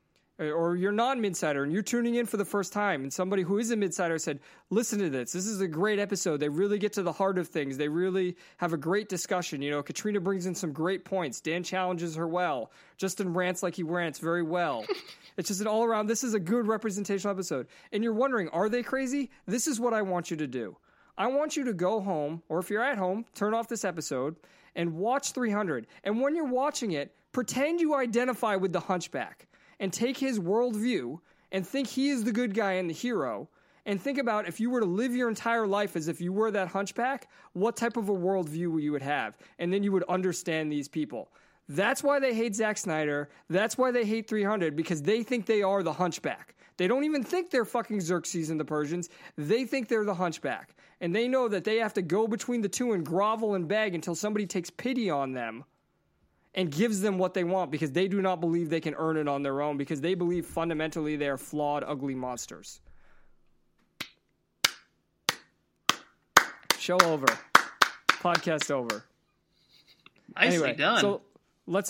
or you're not Midsider and you're tuning in for the first time, and somebody who is a Midsider said, listen to this. This is a great episode. They really get to the heart of things. They really have a great discussion. Katrina brings in some great points. Dan challenges her well. Justin rants like he rants very well. It's just an all-around, this is a good representational episode. And you're wondering, are they crazy? This is what I want you to do. I want you to go home, or if you're at home, turn off this episode and watch 300. And when you're watching it, pretend you identify with the Hunchback and take his worldview and think he is the good guy and the hero, and think about if you were to live your entire life as if you were that Hunchback, what type of a worldview you would have. And then you would understand these people. That's why they hate Zack Snyder. That's why they hate 300, because they think they are the Hunchback. They don't even think they're fucking Xerxes and the Persians. They think they're the hunchback. And they know that they have to go between the two and grovel and beg until somebody takes pity on them and gives them what they want, because they do not believe they can earn it on their own, because they believe fundamentally they are flawed, ugly monsters. Show over. Podcast over. Nicely done. So let's...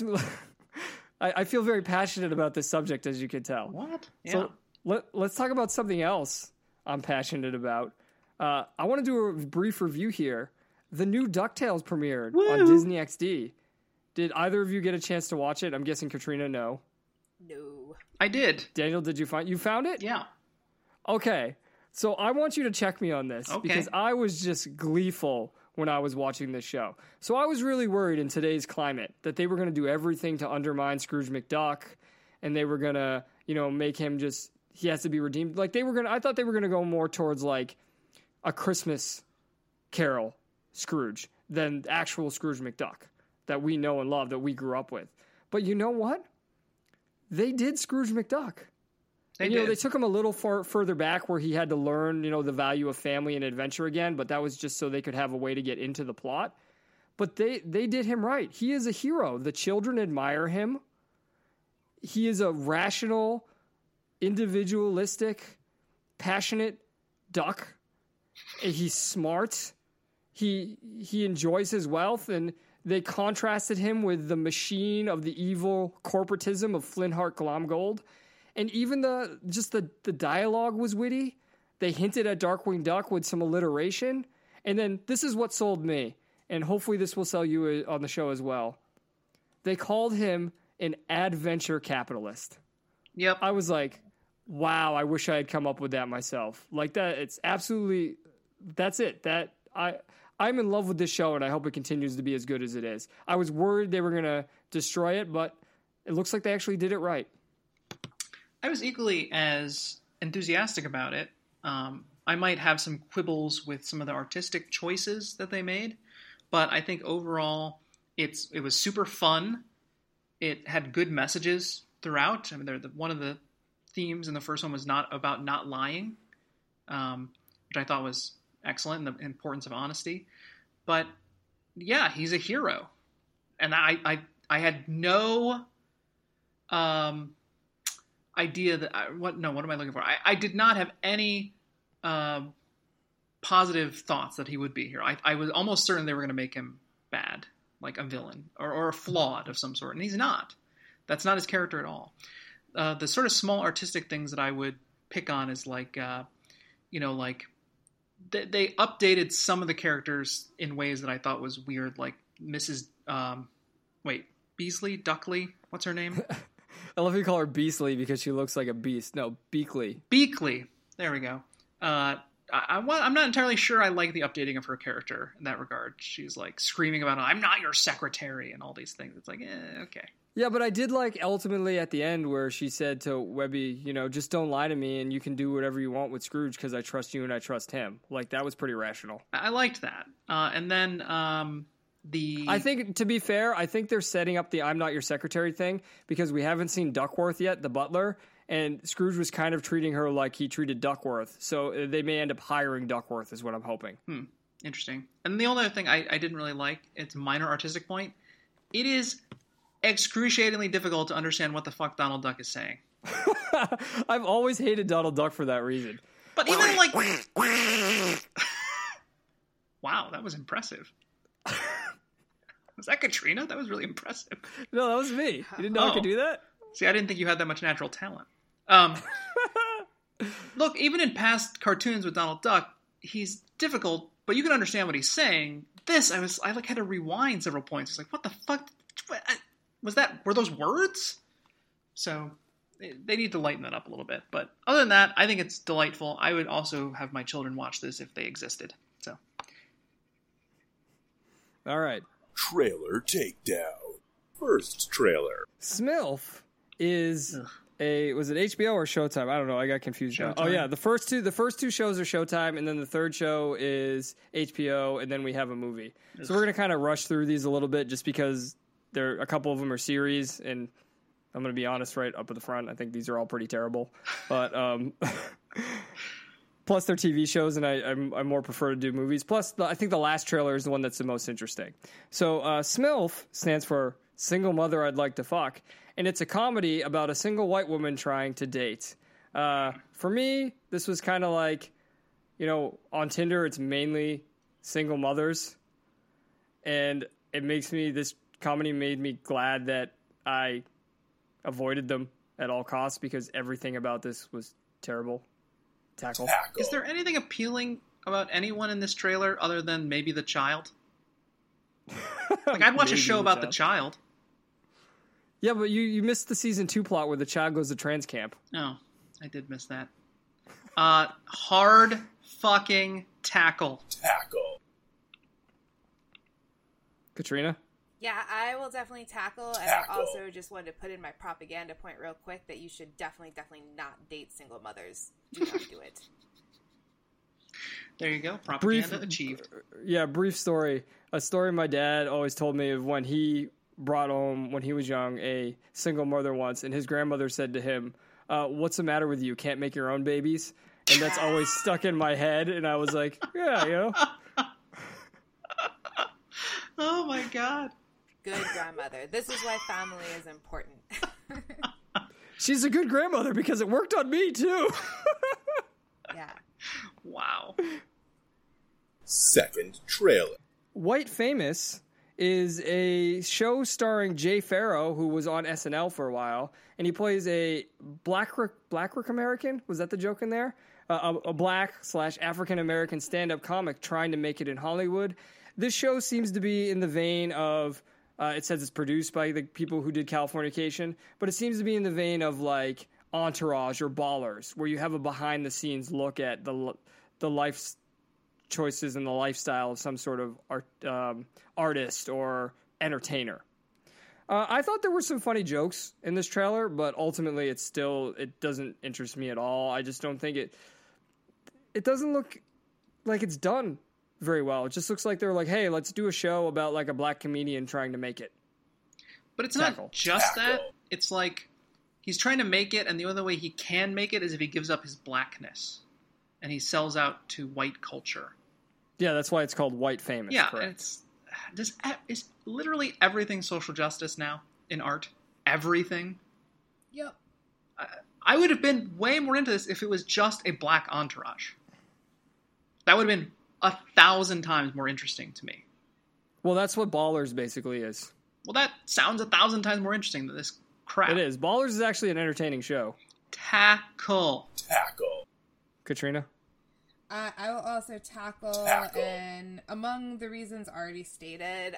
I feel very passionate about this subject, as you can tell. What? Yeah. So let's talk about something else I'm passionate about. I want to do a brief review here. The new DuckTales premiered on Disney XD. Did either of you get a chance to watch it? I'm guessing Katrina, no. No. I did. Daniel, did you found it? Yeah. Okay. So I want you to check me on this, because I was just gleeful when I was watching this show. So I was really worried in today's climate that they were going to do everything to undermine Scrooge McDuck, and they were going to, make him just, he has to be redeemed. Like I thought they were going to go more towards like a Christmas Carol Scrooge than actual Scrooge McDuck that we know and love, that we grew up with. But you know what? They did Scrooge McDuck. They took him a little further back where he had to learn, the value of family and adventure again, but that was just so they could have a way to get into the plot. But they did him right. He is a hero. The children admire him. He is a rational, individualistic, passionate duck. He's smart. He enjoys his wealth, and they contrasted him with the machine of the evil corporatism of Flintheart Glomgold. And even the dialogue was witty. They hinted at Darkwing Duck with some alliteration. And then this is what sold me, and hopefully this will sell you on the show as well. They called him an adventure capitalist. Yep. I was like, wow, I wish I had come up with that myself. Like that, it's absolutely, that's it. I'm in love with this show, and I hope it continues to be as good as it is. I was worried they were going to destroy it, but it looks like they actually did it right. I was equally as enthusiastic about it. I might have some quibbles with some of the artistic choices that they made, but I think overall it was super fun. It had good messages throughout. I mean, one of the themes in the first one was not about not lying, which I thought was excellent, and the importance of honesty. But yeah, he's a hero, and I had no idea that what am I looking for? I did not have any positive thoughts that he would be here. I was almost certain they were going to make him bad, like a villain or a flawed of some sort, and he's not. That's not his character at all. The sort of small artistic things that I would pick on is like, they updated some of the characters in ways that I thought was weird, like Mrs. Beasley, Duckley, what's her name? I love you call her Beasley because she looks like a beast. No, Beakley. Beakley. There we go. I'm not entirely sure I like the updating of her character in that regard. She's like screaming about, I'm not your secretary, and all these things. It's like, okay. Yeah, but I did like ultimately at the end where she said to Webby, just don't lie to me and you can do whatever you want with Scrooge because I trust you and I trust him. Like, that was pretty rational. I liked that. And then I think, to be fair, I think they're setting up the I'm not your secretary thing because we haven't seen Duckworth yet, the butler, and Scrooge was kind of treating her like he treated Duckworth. So they may end up hiring Duckworth is what I'm hoping. Interesting. And the only other thing I didn't really like, it's a minor artistic point, it is excruciatingly difficult to understand what the fuck Donald Duck is saying. I've always hated Donald Duck for that reason. But even like... Wow, that was impressive. Was that Katrina? That was really impressive. No, that was me. You didn't know I could do that? See, I didn't think you had that much natural talent. Look, even in past cartoons with Donald Duck, he's difficult, but you can understand what he's saying. This, I had to rewind several points. It's like, what the fuck? Were those words? So they need to lighten that up a little bit. But other than that, I think it's delightful. I would also have my children watch this if they existed. So. All right. Trailer takedown. First trailer. Smilf is was it HBO or Showtime? I don't know. I got confused. Showtime. Oh yeah, the first two shows are Showtime, and then the third show is HBO, and then we have a movie. So we're gonna kind of rush through these a little bit, just because a couple of them are series, and I'm going to be honest right up at the front. I think these are all pretty terrible. But plus they're TV shows, and I more prefer to do movies. Plus, I think the last trailer is the one that's the most interesting. So SMILF stands for Single Mother I'd Like to Fuck, and it's a comedy about a single white woman trying to date. For me, this was kind of like, on Tinder, it's mainly single mothers, and this comedy made me glad that I avoided them at all costs because everything about this was terrible. Tackle. Is there anything appealing about anyone in this trailer other than maybe the child? I'd watch a show about the child. Yeah, but you missed the season 2 plot where the child goes to trans camp. Oh, I did miss that. Hard fucking tackle. Katrina? Yeah, I will definitely tackle. And I also just wanted to put in my propaganda point real quick that you should definitely not date single mothers. Do not do it. There you go. Propaganda achieved. Yeah, brief story. A story my dad always told me of when he brought home, when he was young, a single mother once, and his grandmother said to him, what's the matter with you? Can't make your own babies? And that's always stuck in my head, and I was like, yeah, Oh my God. Good grandmother. This is why family is important. She's a good grandmother because it worked on me, too. Yeah. Wow. Second trailer. White Famous is a show starring Jay Pharoah, who was on SNL for a while, and he plays a black American. Was that the joke in there? A black/African-American stand-up comic trying to make it in Hollywood. This show seems to be in the vein of, it says it's produced by the people who did Californication, but it seems to be in the vein of like Entourage or Ballers, where you have a behind-the-scenes look at the life choices and the lifestyle of some sort of artist or entertainer. I thought there were some funny jokes in this trailer, but ultimately it doesn't interest me at all. I just don't think it doesn't look like it's done very well. It just looks like they're like, hey, let's do a show about like a black comedian trying to make it. But it's not just that. It's like he's trying to make it, and the only way he can make it is if he gives up his blackness and he sells out to white culture. Yeah, that's why it's called White Famous. Yeah, correct. Is literally everything social justice now in art? Everything? Yep. I would have been way more into this if it was just a black entourage. That would have been 1,000 times more interesting to me. Well, that's what Ballers basically is. Well, that sounds 1,000 times more interesting than this crap. It is. Ballers is actually an entertaining show. Tackle. Katrina? I will also tackle, and among the reasons already stated,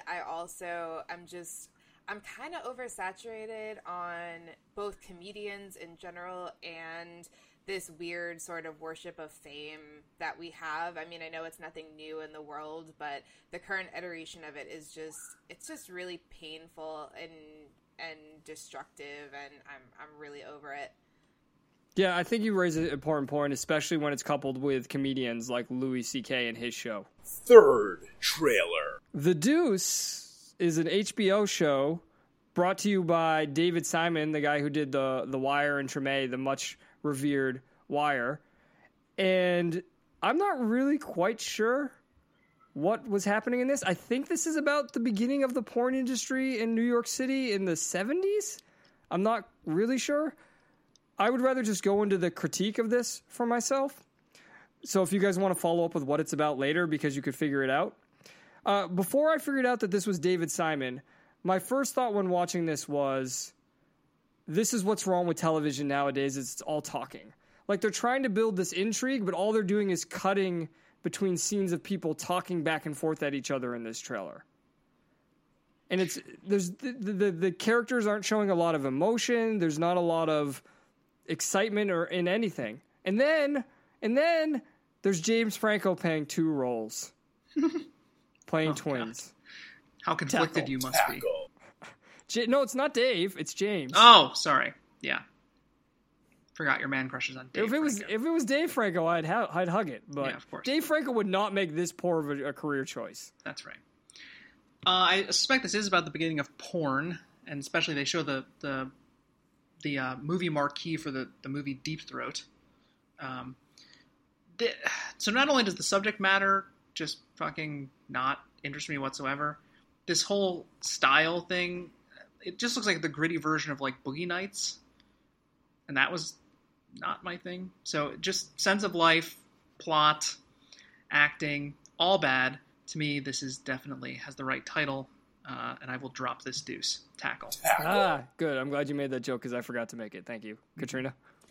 I'm kind of oversaturated on both comedians in general and this weird sort of worship of fame that we have. I mean, I know it's nothing new in the world, but the current iteration of it is just really painful and destructive, and I'm really over it. Yeah, I think you raise an important point, especially when it's coupled with comedians like Louis C.K. and his show. Third trailer. The Deuce is an HBO show brought to you by David Simon, the guy who did the Wire and Treme, the much revered Wire. And I'm not really quite sure what was happening in this. I think this is about the beginning of the porn industry in New York City in the 70s. I'm not really sure. I would rather just go into the critique of this for myself. So if you guys want to follow up with what it's about later, because you could figure it out. Before I figured out that this was David Simon, my first thought when watching this was, this is what's wrong with television nowadays, is it's all talking. Like, they're trying to build this intrigue, but all they're doing is cutting between scenes of people talking back and forth at each other in this trailer. And the characters aren't showing a lot of emotion. There's not a lot of excitement or in anything. And then there's James Franco playing two roles. Playing twins. God. How conflicted you must be. No, it's not Dave. It's James. Oh, sorry. Yeah. Forgot your man crushes on Dave If it was Dave Franco, I'd hug it. But yeah, of course. Dave Franco would not make this poor of a career choice. That's right. I suspect this is about the beginning of porn, and especially they show the movie marquee for the movie Deep Throat. So not only does the subject matter just fucking not interest me whatsoever, this whole style thing, it just looks like the gritty version of like Boogie Nights, and that was not my thing. So just sense of life, plot, acting, all bad. To me, this is definitely has the right title, and I will drop this deuce. Tackle. Ah, good. I'm glad you made that joke because I forgot to make it. Thank you. Katrina?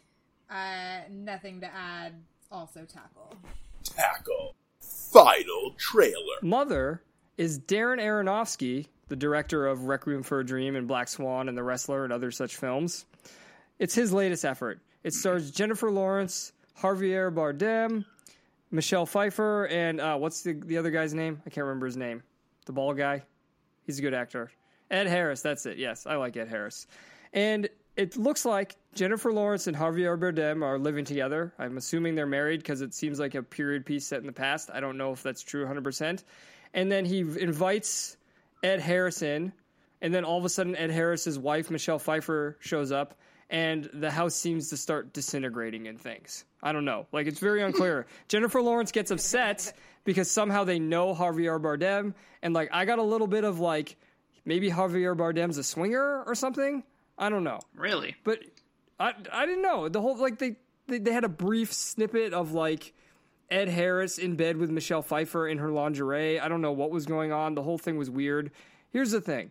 Nothing to add. Also Tackle. Tackle. Final trailer. Mother is Darren Aronofsky, the director of Requiem for a Dream and Black Swan and The Wrestler and other such films. It's his latest effort. It stars Jennifer Lawrence, Javier Bardem, Michelle Pfeiffer, and what's the other guy's name? I can't remember his name. The bald guy. He's a good actor. Ed Harris, that's it. Yes, I like Ed Harris. And it looks like Jennifer Lawrence and Javier Bardem are living together. I'm assuming they're married because it seems like a period piece set in the past. I don't know if that's true 100%. And then he invites Ed Harris in, and then all of a sudden Ed Harris's wife, Michelle Pfeiffer, shows up, and the house seems to start disintegrating in things. I don't know. Like, it's very unclear. Jennifer Lawrence gets upset because somehow they know Javier Bardem, and, like, I got a little bit of, like, maybe Javier Bardem's a swinger or something? I don't know. Really? But I didn't know. The whole, like, they had a brief snippet of, like, Ed Harris in bed with Michelle Pfeiffer in her lingerie. I don't know what was going on. The whole thing was weird. Here's the thing.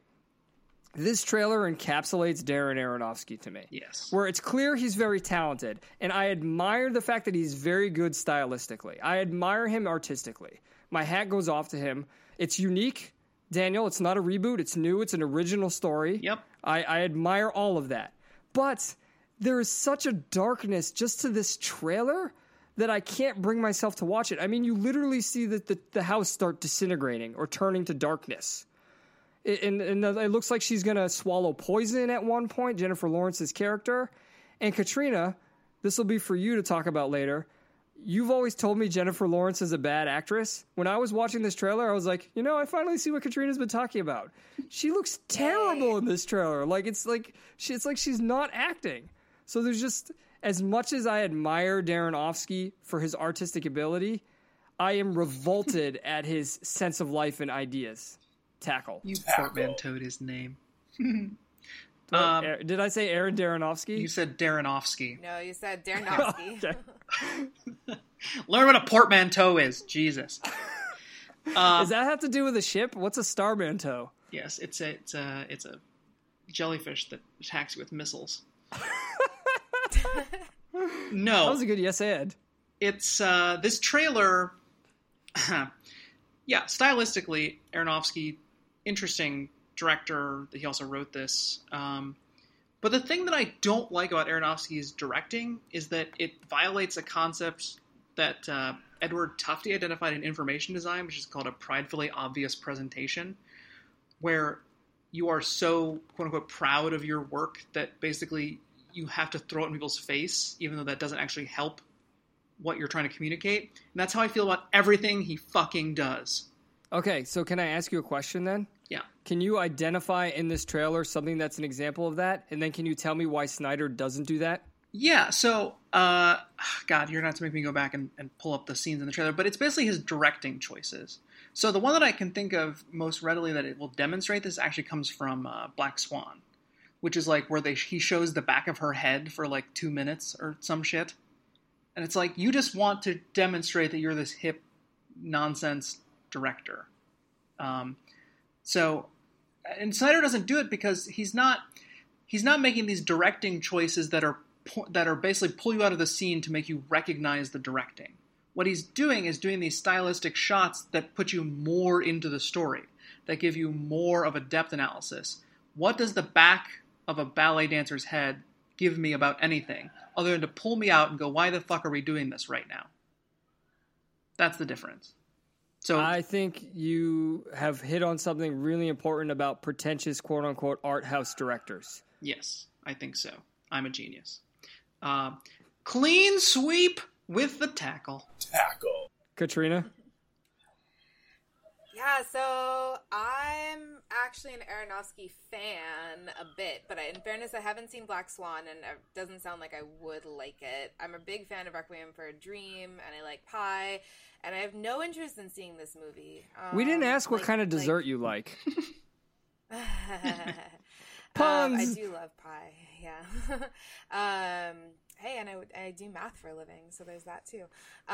This trailer encapsulates Darren Aronofsky to me. Yes. Where it's clear he's very talented, and I admire the fact that he's very good stylistically. I admire him artistically. My hat goes off to him. It's unique, Daniel. It's not a reboot. It's new. It's an original story. Yep. I admire all of that. But there is such a darkness just to this trailer that I can't bring myself to watch it. I mean, you literally see the house start disintegrating or turning to darkness. And it looks like she's going to swallow poison at one point, Jennifer Lawrence's character. And Katrina, this will be for you to talk about later. You've always told me Jennifer Lawrence is a bad actress. When I was watching this trailer, I was like, I finally see what Katrina's been talking about. She looks terrible in this trailer. Like, it's like she's not acting. So there's just, as much as I admire Darren Aronofsky for his artistic ability, I am revolted at his sense of life and ideas. Tackle. You portmanteaued his name. Did I say Aaron Darrenofsky? You said Darrenofsky. No, you said Darrenofsky. Learn what a portmanteau is. Jesus. Does that have to do with a ship? What's a starmanteau? Yes, it's a jellyfish that attacks you with missiles. No. That was a good yes and. It's this trailer. Yeah, stylistically, Aronofsky, interesting director. He also wrote this. But the thing that I don't like about Aronofsky's directing is that it violates a concept that Edward Tufte identified in information design, which is called a pridefully obvious presentation, where you are so, quote-unquote, proud of your work that basically you have to throw it in people's face, even though that doesn't actually help what you're trying to communicate. And that's how I feel about everything he fucking does. Okay, so can I ask you a question then? Yeah. Can you identify in this trailer something that's an example of that? And then can you tell me why Snyder doesn't do that? Yeah, so, God, you're going to have to make me go back and pull up the scenes in the trailer, but it's basically his directing choices. So the one that I can think of most readily that it will demonstrate this actually comes from Black Swan, which is like where he shows the back of her head for like 2 minutes or some shit. And it's like, you just want to demonstrate that you're this hip nonsense director. And Snyder doesn't do it because he's not making these directing choices that are basically pull you out of the scene to make you recognize the directing. What he's doing is doing these stylistic shots that put you more into the story, that give you more of a depth analysis. What does the back of a ballet dancer's head give me about anything other than to pull me out and go, why the fuck are we doing this right now? That's the difference. So I think you have hit on something really important about pretentious, quote-unquote, art house directors. Yes, I think so. I'm a genius. Clean sweep with the tackle. Tackle. Katrina? Yeah, so I'm actually an Aronofsky fan a bit, but in fairness, I haven't seen Black Swan, and it doesn't sound like I would like it. I'm a big fan of Requiem for a Dream, and I like Pi, and I have no interest in seeing this movie. We didn't ask what kind of dessert you like. Puns! I do love pie, yeah. Hey, and I do math for a living, so there's that too.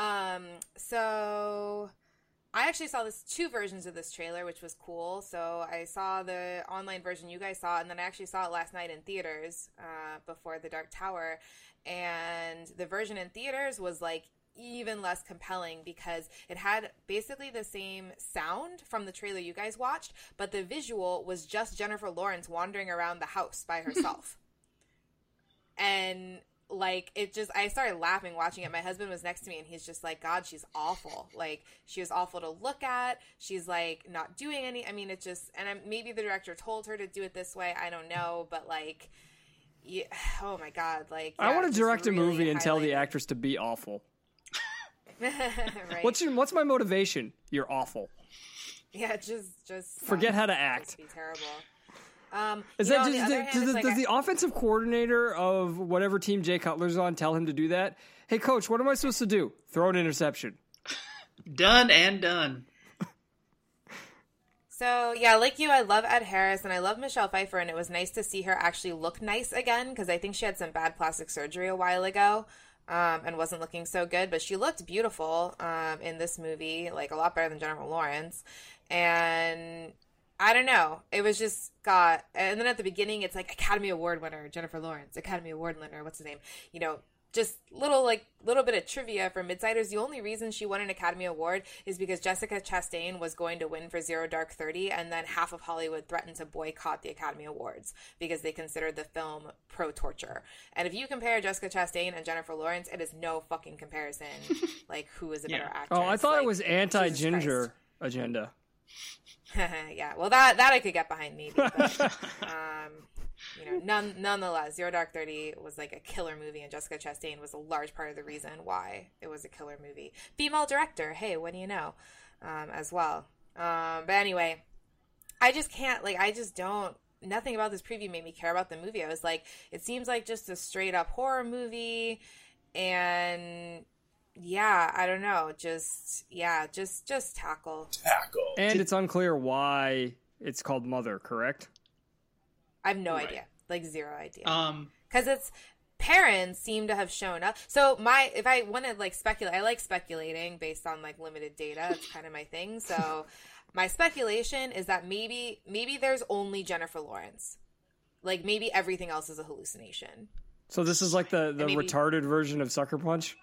So I actually saw two versions of this trailer, which was cool. So I saw the online version you guys saw, and then I actually saw it last night in theaters before The Dark Tower. And the version in theaters was like even less compelling because it had basically the same sound from the trailer you guys watched, but the visual was just Jennifer Lawrence wandering around the house by herself. And like, I started laughing watching it. My husband was next to me and he's just like, God, she's awful. Like, she was awful to look at. She's like not doing it's just, and maybe the director told her to do it this way. I don't know, but like, yeah, oh my God. Like, yeah, I want to direct a movie and tell the highlighted. actress to be awful. Right. What's my motivation? You're awful. Yeah, just forget how to act. Just be terrible. Does the offensive coordinator of whatever team Jay Cutler's on tell him to do that? Hey, coach, what am I supposed to do? Throw an interception. Done and done. So, yeah, like you, I love Ed Harris and I love Michelle Pfeiffer, and it was nice to see her actually look nice again because I think she had some bad plastic surgery a while ago and wasn't looking so good, but she looked beautiful in this movie, like a lot better than Jennifer Lawrence. And I don't know. It was just and then at the beginning, it's like Academy Award winner, Jennifer Lawrence, Academy Award winner, what's his name? You know, just little bit of trivia for Midsiders. The only reason she won an Academy Award is because Jessica Chastain was going to win for Zero Dark 30, and then half of Hollywood threatened to boycott the Academy Awards because they considered the film pro-torture. And if you compare Jessica Chastain and Jennifer Lawrence, it is no fucking comparison. Like, who is a better actress? Oh, I thought like, it was anti-ginger agenda. Yeah, well, that I could get behind maybe, but nonetheless, Zero Dark 30 was like a killer movie, and Jessica Chastain was a large part of the reason why it was a killer movie. Female director, hey, what do you know, as well. But anyway, I just can't, nothing about this preview made me care about the movie. I was like, it seems like just a straight up horror movie, and yeah, I don't know. Just tackle. And it's unclear why it's called Mother, correct? I have no idea. Like, zero idea. Because its parents seem to have shown up. So if I want to speculate, I like speculating based on limited data. It's kind of my thing. So my speculation is that maybe there's only Jennifer Lawrence. Like, maybe everything else is a hallucination. So this is like the retarded version of Sucker Punch?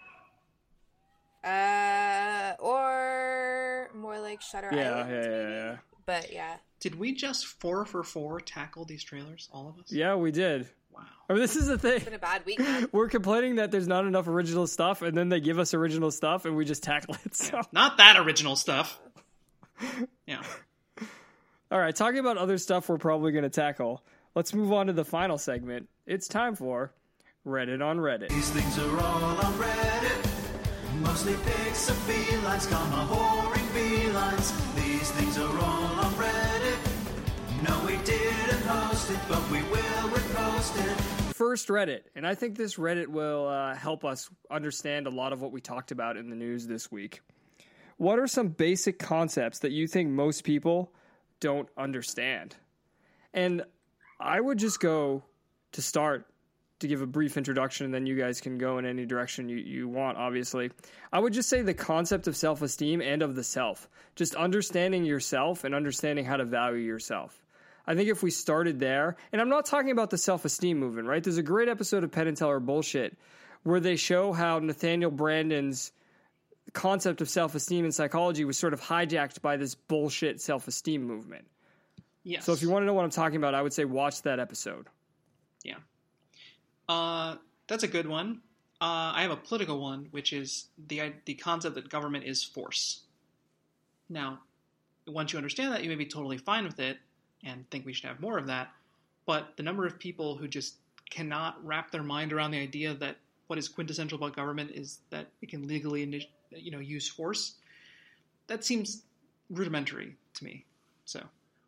Or more like Shutter Island. Yeah. But yeah. Did we just 4 for 4 tackle these trailers, all of us? Yeah, we did. Wow. I mean, this is the thing. It's been a bad week, man. We're complaining that there's not enough original stuff, and then they give us original stuff, and we just tackle it. So. Not that original stuff. Yeah. All right, talking about other stuff we're probably going to tackle, let's move on to the final segment. It's time for Reddit on Reddit. These things are all on Reddit. Mostly pics of felines, whoring felines. These things are all on Reddit. No, we didn't host it, but we will repost it. First Reddit, and I think this Reddit will help us understand a lot of what we talked about in the news this week. What are some basic concepts that you think most people don't understand? And I would just go to start to give a brief introduction, and then you guys can go in any direction you want, obviously. I would just say the concept of self-esteem and of the self. Just understanding yourself and understanding how to value yourself. I think if we started there, and I'm not talking about the self-esteem movement, right? There's a great episode of Penn and Teller Bullshit where they show how Nathaniel Brandon's concept of self-esteem in psychology was sort of hijacked by this bullshit self-esteem movement. Yes. So if you want to know what I'm talking about, I would say watch that episode. Yeah. That's a good one. I have a political one, which is the concept that government is force. Now, once you understand that, you may be totally fine with it and think we should have more of that. But the number of people who just cannot wrap their mind around the idea that what is quintessential about government is that it can legally, use force, that seems rudimentary to me. So,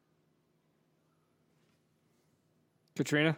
Katrina?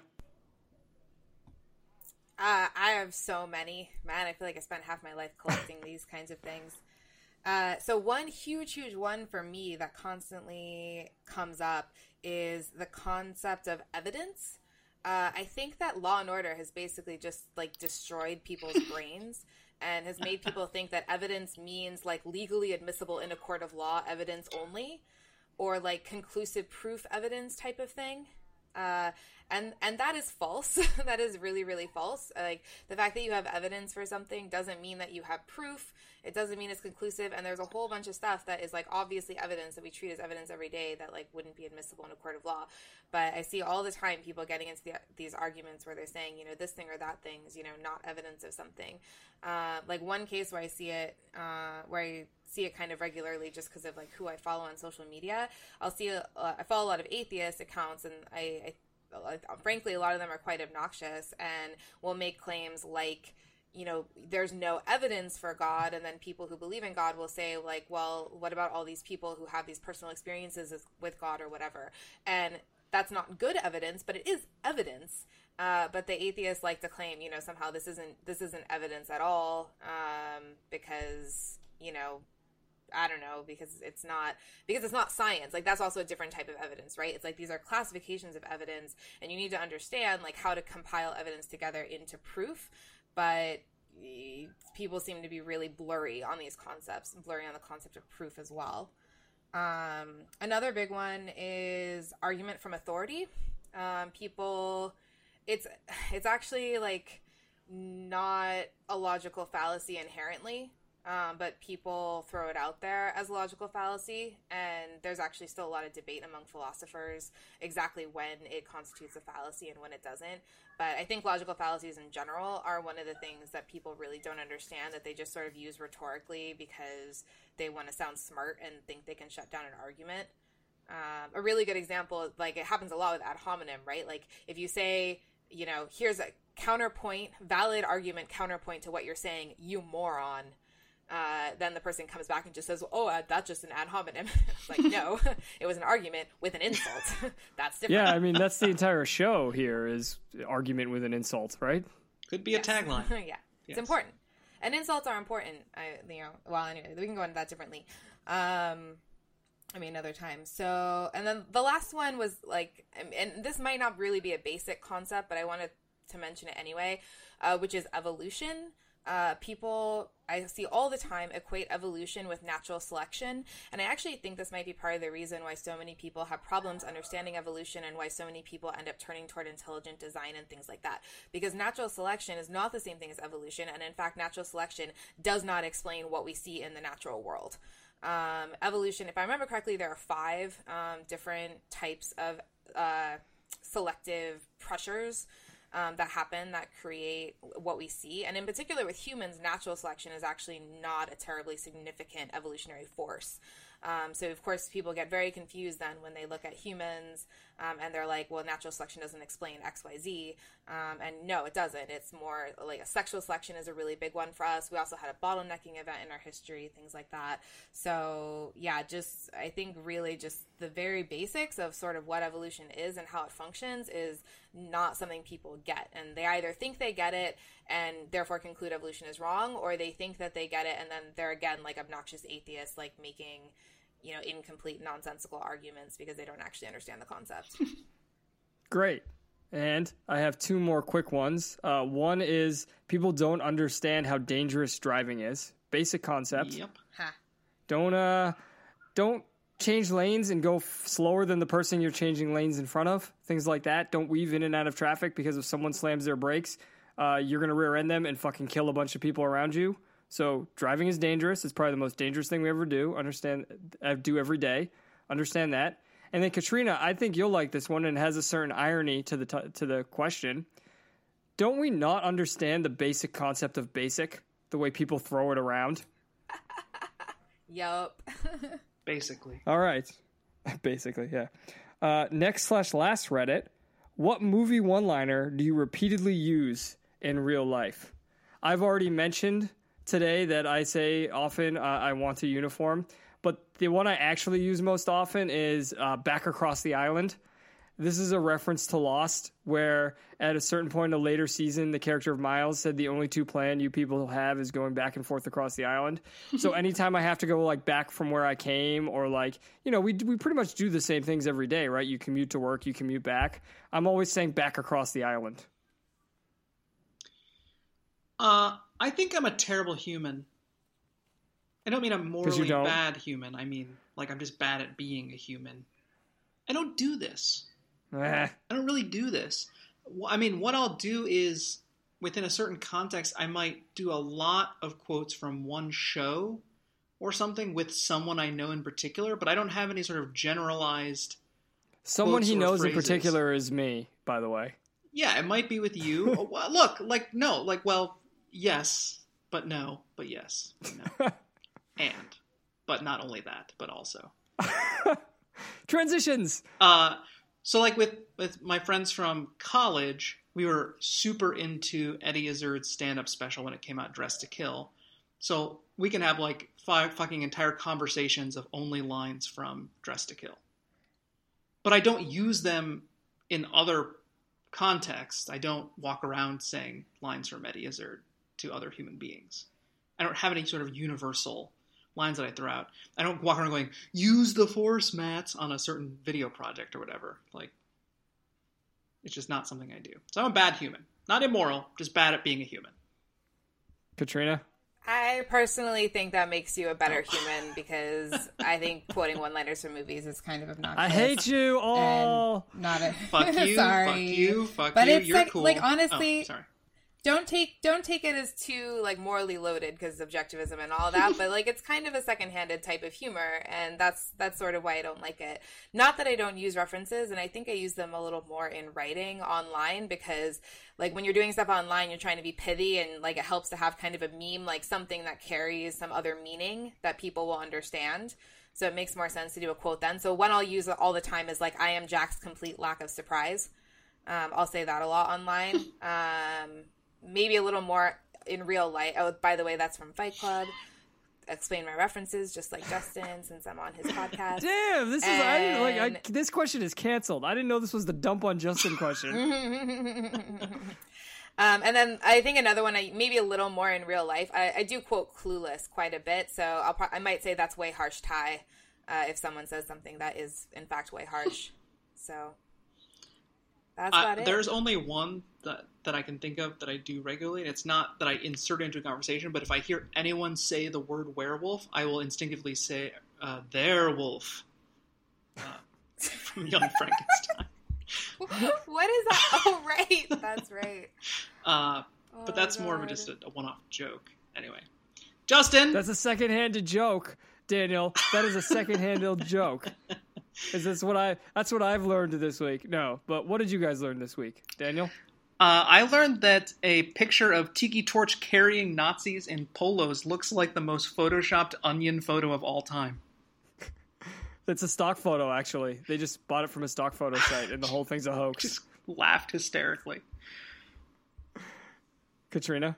I have so many. Man, I feel like I spent half my life collecting these kinds of things. So one huge one for me that constantly comes up is the concept of evidence. I think that Law and Order has basically just like destroyed people's brains and has made people think that evidence means like legally admissible in a court of law evidence only, or like conclusive proof evidence type of thing. And that is false. That is really, really false. Like, the fact that you have evidence for something doesn't mean that you have proof. It doesn't mean it's conclusive. And there's a whole bunch of stuff that is like obviously evidence that we treat as evidence every day that like wouldn't be admissible in a court of law. But I see all the time people getting into these arguments where they're saying, you know, this thing or that thing's, you know, not evidence of something. Like one case where I see it kind of regularly just because of like who I follow on social media. I follow a lot of atheist accounts, and I frankly, a lot of them are quite obnoxious and will make claims like, you know, there's no evidence for God. And then people who believe in God will say like, well, what about all these people who have these personal experiences with God or whatever? And that's not good evidence, but it is evidence. But the atheists like to claim, you know, somehow this isn't evidence at all, because, you know, I don't know, because it's not science. Like, that's also a different type of evidence, right? It's like these are classifications of evidence, and you need to understand like how to compile evidence together into proof. But people seem to be really blurry on these concepts, blurry on the concept of proof as well. Another big one is argument from authority. It's actually like not a logical fallacy inherently. But people throw it out there as a logical fallacy, and there's actually still a lot of debate among philosophers exactly when it constitutes a fallacy and when it doesn't. But I think logical fallacies in general are one of the things that people really don't understand, that they just sort of use rhetorically because they want to sound smart and think they can shut down an argument. A really good example, like it happens a lot with ad hominem, right? Like if you say, you know, here's a valid argument counterpoint to what you're saying, you moron. Then the person comes back and just says, oh, that's just an ad hominem. It's like, no, it was an argument with an insult. That's different. Yeah, I mean, that's the entire show here is argument with an insult, right? Could be a tagline. Yeah, it's important. And insults are important. Anyway, we can go into that differently. Another time. So, and then the last one was like, and this might not really be a basic concept, but I wanted to mention it anyway, which is evolution. People I see all the time equate evolution with natural selection, and I actually think this might be part of the reason why so many people have problems understanding evolution and why so many people end up turning toward intelligent design and things like that, because natural selection is not the same thing as evolution, and in fact natural selection does not explain what we see in the natural world. Evolution, if I remember correctly, there are 5 different types of selective pressures that happen that create what we see. And in particular with humans, natural selection is actually not a terribly significant evolutionary force. So of course people get very confused then when they look at humans and they're like, well, natural selection doesn't explain X, Y, Z. And no, it doesn't. It's more like a sexual selection is a really big one for us. We also had a bottlenecking event in our history, things like that. So yeah, I think really just the very basics of sort of what evolution is and how it functions is not something people get. And they either think they get it and therefore conclude evolution is wrong, or they think that they get it and then they're again like obnoxious atheists, like making, you know, incomplete, nonsensical arguments because they don't actually understand the concept. Great. And I have 2 more quick ones. One is people don't understand how dangerous driving is. Basic concept. Yep. Don't change lanes and go slower than the person you're changing lanes in front of. Things like that. Don't weave in and out of traffic because if someone slams their brakes, you're going to rear end them and fucking kill a bunch of people around you. So driving is dangerous. It's probably the most dangerous thing we ever do. Do every day. Understand that. And then Katrina, I think you'll like this one, and it has a certain irony to the question. Don't we not understand the basic concept of basic, the way people throw it around? Yup. Basically. All right. Basically, yeah. Next/last Reddit. What movie one-liner do you repeatedly use in real life? I've already mentioned today that I say often I want a uniform, But the one I actually use most often is Back Across the Island. This is a reference to Lost, where at a certain point in a later season, the character of Miles said the only two plan you people have is going back and forth across the island. So anytime I have to go like back from where I came, or like, you know, we pretty much do the same things every day, right? You commute to work, you commute back. I'm always saying back across the island. I think I'm a terrible human. I don't mean I'm morally bad human. I mean, like, I'm just bad at being a human. I don't do this. I don't really do this. I mean, what I'll do is, within a certain context, I might do a lot of quotes from one show or something with someone I know in particular, but I don't have any sort of generalized someone he knows phrases. In particular is me, by the way. Yeah, it might be with you. Look, like, no, like, well, yes, but no, but yes, but no. And, but not only that, but also. Transitions! So, like, with my friends from college, we were super into Eddie Izzard's stand-up special when it came out, Dressed to Kill. So we can have, like, 5 fucking entire conversations of only lines from Dressed to Kill. But I don't use them in other contexts. I don't walk around saying lines from Eddie Izzard to other human beings. I don't have any sort of universal lines that I throw out. I don't walk around going, use the force, Matt, on a certain video project or whatever. Like, it's just not something I do. So I'm a bad human. Not immoral, just bad at being a human. Katrina? I personally think that makes you a better human, because I think quoting one-liners from movies is kind of obnoxious. I hate you all. Not a fuck you. Sorry. Fuck but you. It's You're like, cool. Like, honestly, sorry. Don't take it as too, like, morally loaded because objectivism and all that, but, like, it's kind of a second-handed type of humor, and that's sort of why I don't like it. Not that I don't use references, and I think I use them a little more in writing online, because, like, when you're doing stuff online, you're trying to be pithy, and, like, it helps to have kind of a meme, like, something that carries some other meaning that people will understand. So it makes more sense to do a quote then. So one I'll use all the time is, like, I am Jack's complete lack of surprise. I'll say that a lot online. Maybe a little more in real life. Oh, by the way, that's from Fight Club. Explain my references, just like Justin, since I'm on his podcast. Damn, this question is canceled. I didn't know this was the dump on Justin question. And then I think another one, maybe a little more in real life. I do quote Clueless quite a bit, so I might say that's way harsh, Ty, if someone says something that is in fact way harsh. So that's about it. There's only one that I can think of that I do regularly, and it's not that I insert into a conversation, but if I hear anyone say the word werewolf, I will instinctively say, their wolf, from Young Frankenstein. What is that? Oh, right. That's right. But that's more of just a one-off joke. Anyway. Justin! That's a second-handed joke, Daniel. That is a second-handed joke. That's what I've learned this week. No, but what did you guys learn this week? Daniel? I learned that a picture of Tiki Torch carrying Nazis in polos looks like the most photoshopped onion photo of all time. It's a stock photo, actually. They just bought it from a stock photo site, and the whole thing's a hoax. Just laughed hysterically. Katrina?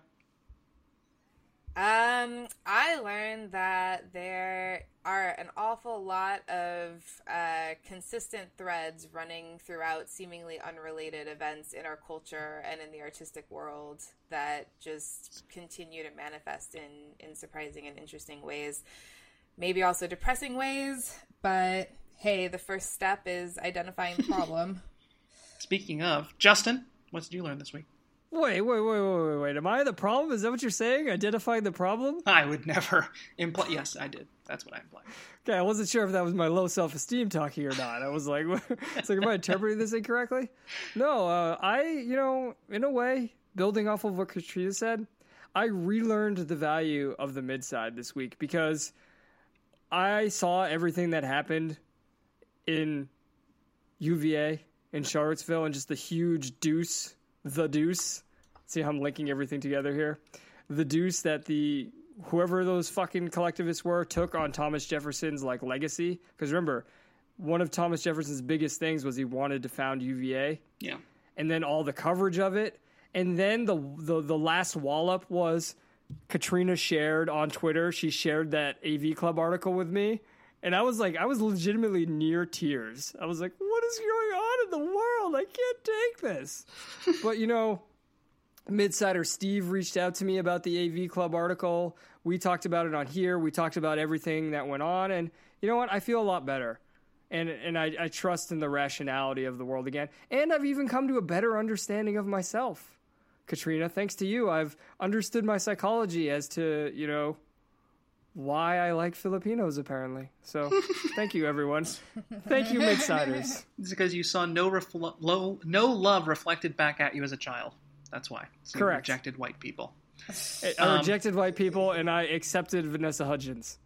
I learned that there are an awful lot of consistent threads running throughout seemingly unrelated events in our culture and in the artistic world that just continue to manifest in surprising and interesting ways. Maybe also depressing ways, but hey, the first step is identifying the problem. Speaking of, Justin, what did you learn this week? Wait. Am I the problem? Is that what you're saying? Identifying the problem? I would never imply. Yes, I did. That's what I implied. Okay, I wasn't sure if that was my low self-esteem talking or not. I was like, it's like, am I interpreting this incorrectly? No, in a way, building off of what Katrina said, I relearned the value of the mid-side this week because I saw everything that happened in UVA, in Charlottesville, and just the huge deuce. The deuce. See how I'm linking everything together here? The deuce that whoever those fucking collectivists were took on Thomas Jefferson's like legacy. Because remember, one of Thomas Jefferson's biggest things was he wanted to found UVA. Yeah. And then all the coverage of it. And then the last wallop was Katrina shared on Twitter. She shared that AV Club article with me And I was legitimately near tears. I was like, what is going on in the world? I can't take this. But, Midsider Steve reached out to me about the AV Club article. We talked about it on here. We talked about everything that went on. And you know what? I feel a lot better. And I trust in the rationality of the world again. And I've even come to a better understanding of myself. Katrina, thanks to you, I've understood my psychology as to, why I like Filipinos, apparently. So, thank you, everyone. Thank you, Midsiders. It's because you saw no love reflected back at you as a child. That's why. So Correct. You rejected white people. I rejected white people, and I accepted Vanessa Hudgens.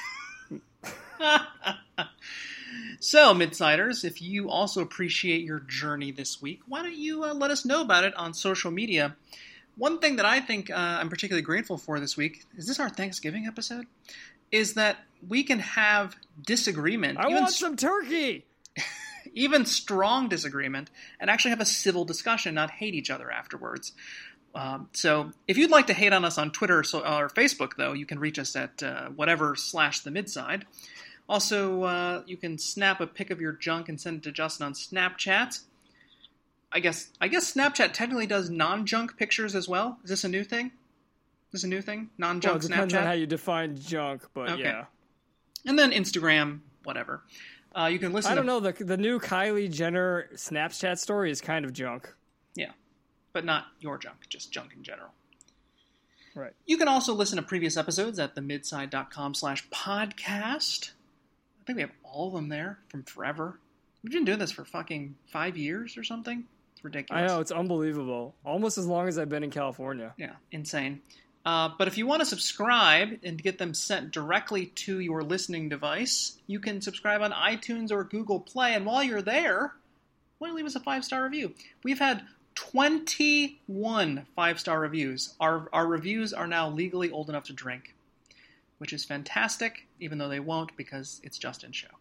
So, Midsiders, if you also appreciate your journey this week, why don't you let us know about it on social media? One thing that I think I'm particularly grateful for this week, is this our Thanksgiving episode? Is that we can have disagreement. I want some turkey! Even strong disagreement, and actually have a civil discussion, not hate each other afterwards. So if you'd like to hate on us on Twitter or Facebook, though, you can reach us at whatever/the-midside. Also, you can snap a pic of your junk and send it to Justin on Snapchat. I guess Snapchat technically does non-junk pictures as well. Is this a new thing? Non-junk Snapchat? Well, it depends on how you define junk, but okay. Yeah. And then Instagram, whatever. You can listen. I don't know. The new Kylie Jenner Snapchat story is kind of junk. Yeah, but not your junk, just junk in general. Right. You can also listen to previous episodes at themidside.com/podcast. I think we have all of them there from forever. We've been doing this for fucking 5 years or something. It's ridiculous. I know, it's unbelievable. Almost as long as I've been in California. Yeah, insane. But if you want to subscribe and get them sent directly to your listening device, you can subscribe on iTunes or Google Play. And while you're there, why don't you leave us a 5-star review? We've had 21 5-star reviews. Our reviews are now legally old enough to drink, which is fantastic, even though they won't because it's Justin's show.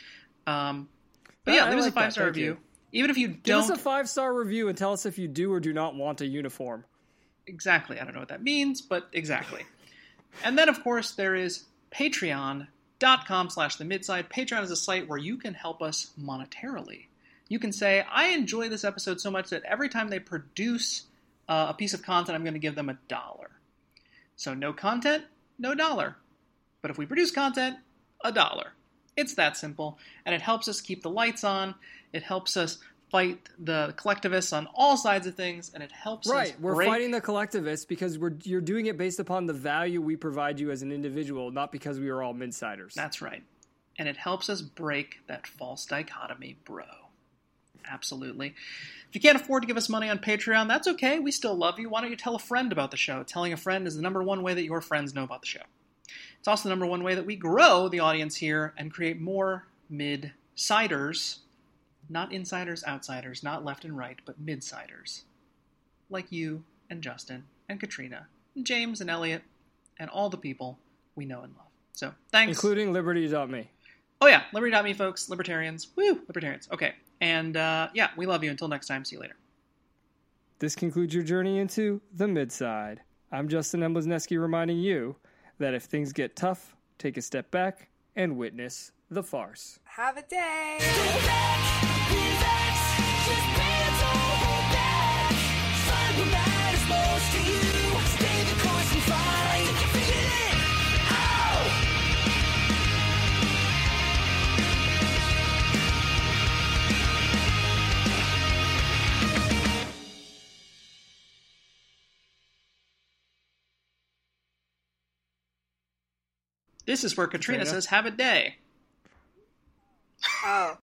But yeah, leave us a 5-star review. Even if you don't... Give us a 5-star review and tell us if you do or do not want a uniform. Exactly. I don't know what that means, but exactly. And then, of course, there is patreon.com/themidside. Patreon is a site where you can help us monetarily. You can say, I enjoy this episode so much that every time they produce a piece of content, I'm going to give them $1. So no content, no dollar. But if we produce content, $1. It's that simple. And it helps us keep the lights on. It helps us fight the collectivists on all sides of things, and it helps us Right, we're fighting the collectivists because you're doing it based upon the value we provide you as an individual, not because we are all midsiders. That's right. And it helps us break that false dichotomy, bro. Absolutely. If you can't afford to give us money on Patreon, that's okay. We still love you. Why don't you tell a friend about the show? Telling a friend is the number one way that your friends know about the show. It's also the number one way that we grow the audience here and create more mid-siders. Not insiders, outsiders, not left and right, but mid-siders. Like you and Justin and Katrina and James and Elliot and all the people we know and love. So, thanks. Including Liberty.me. Oh yeah, Liberty.me, folks. Libertarians. Woo! Libertarians. Okay. And yeah, we love you. Until next time, see you later. This concludes your journey into the Midside. I'm Justin M. Wisniewski reminding you that if things get tough, take a step back and witness the farce. Have a day! This is where Katrina says, have a day. Oh.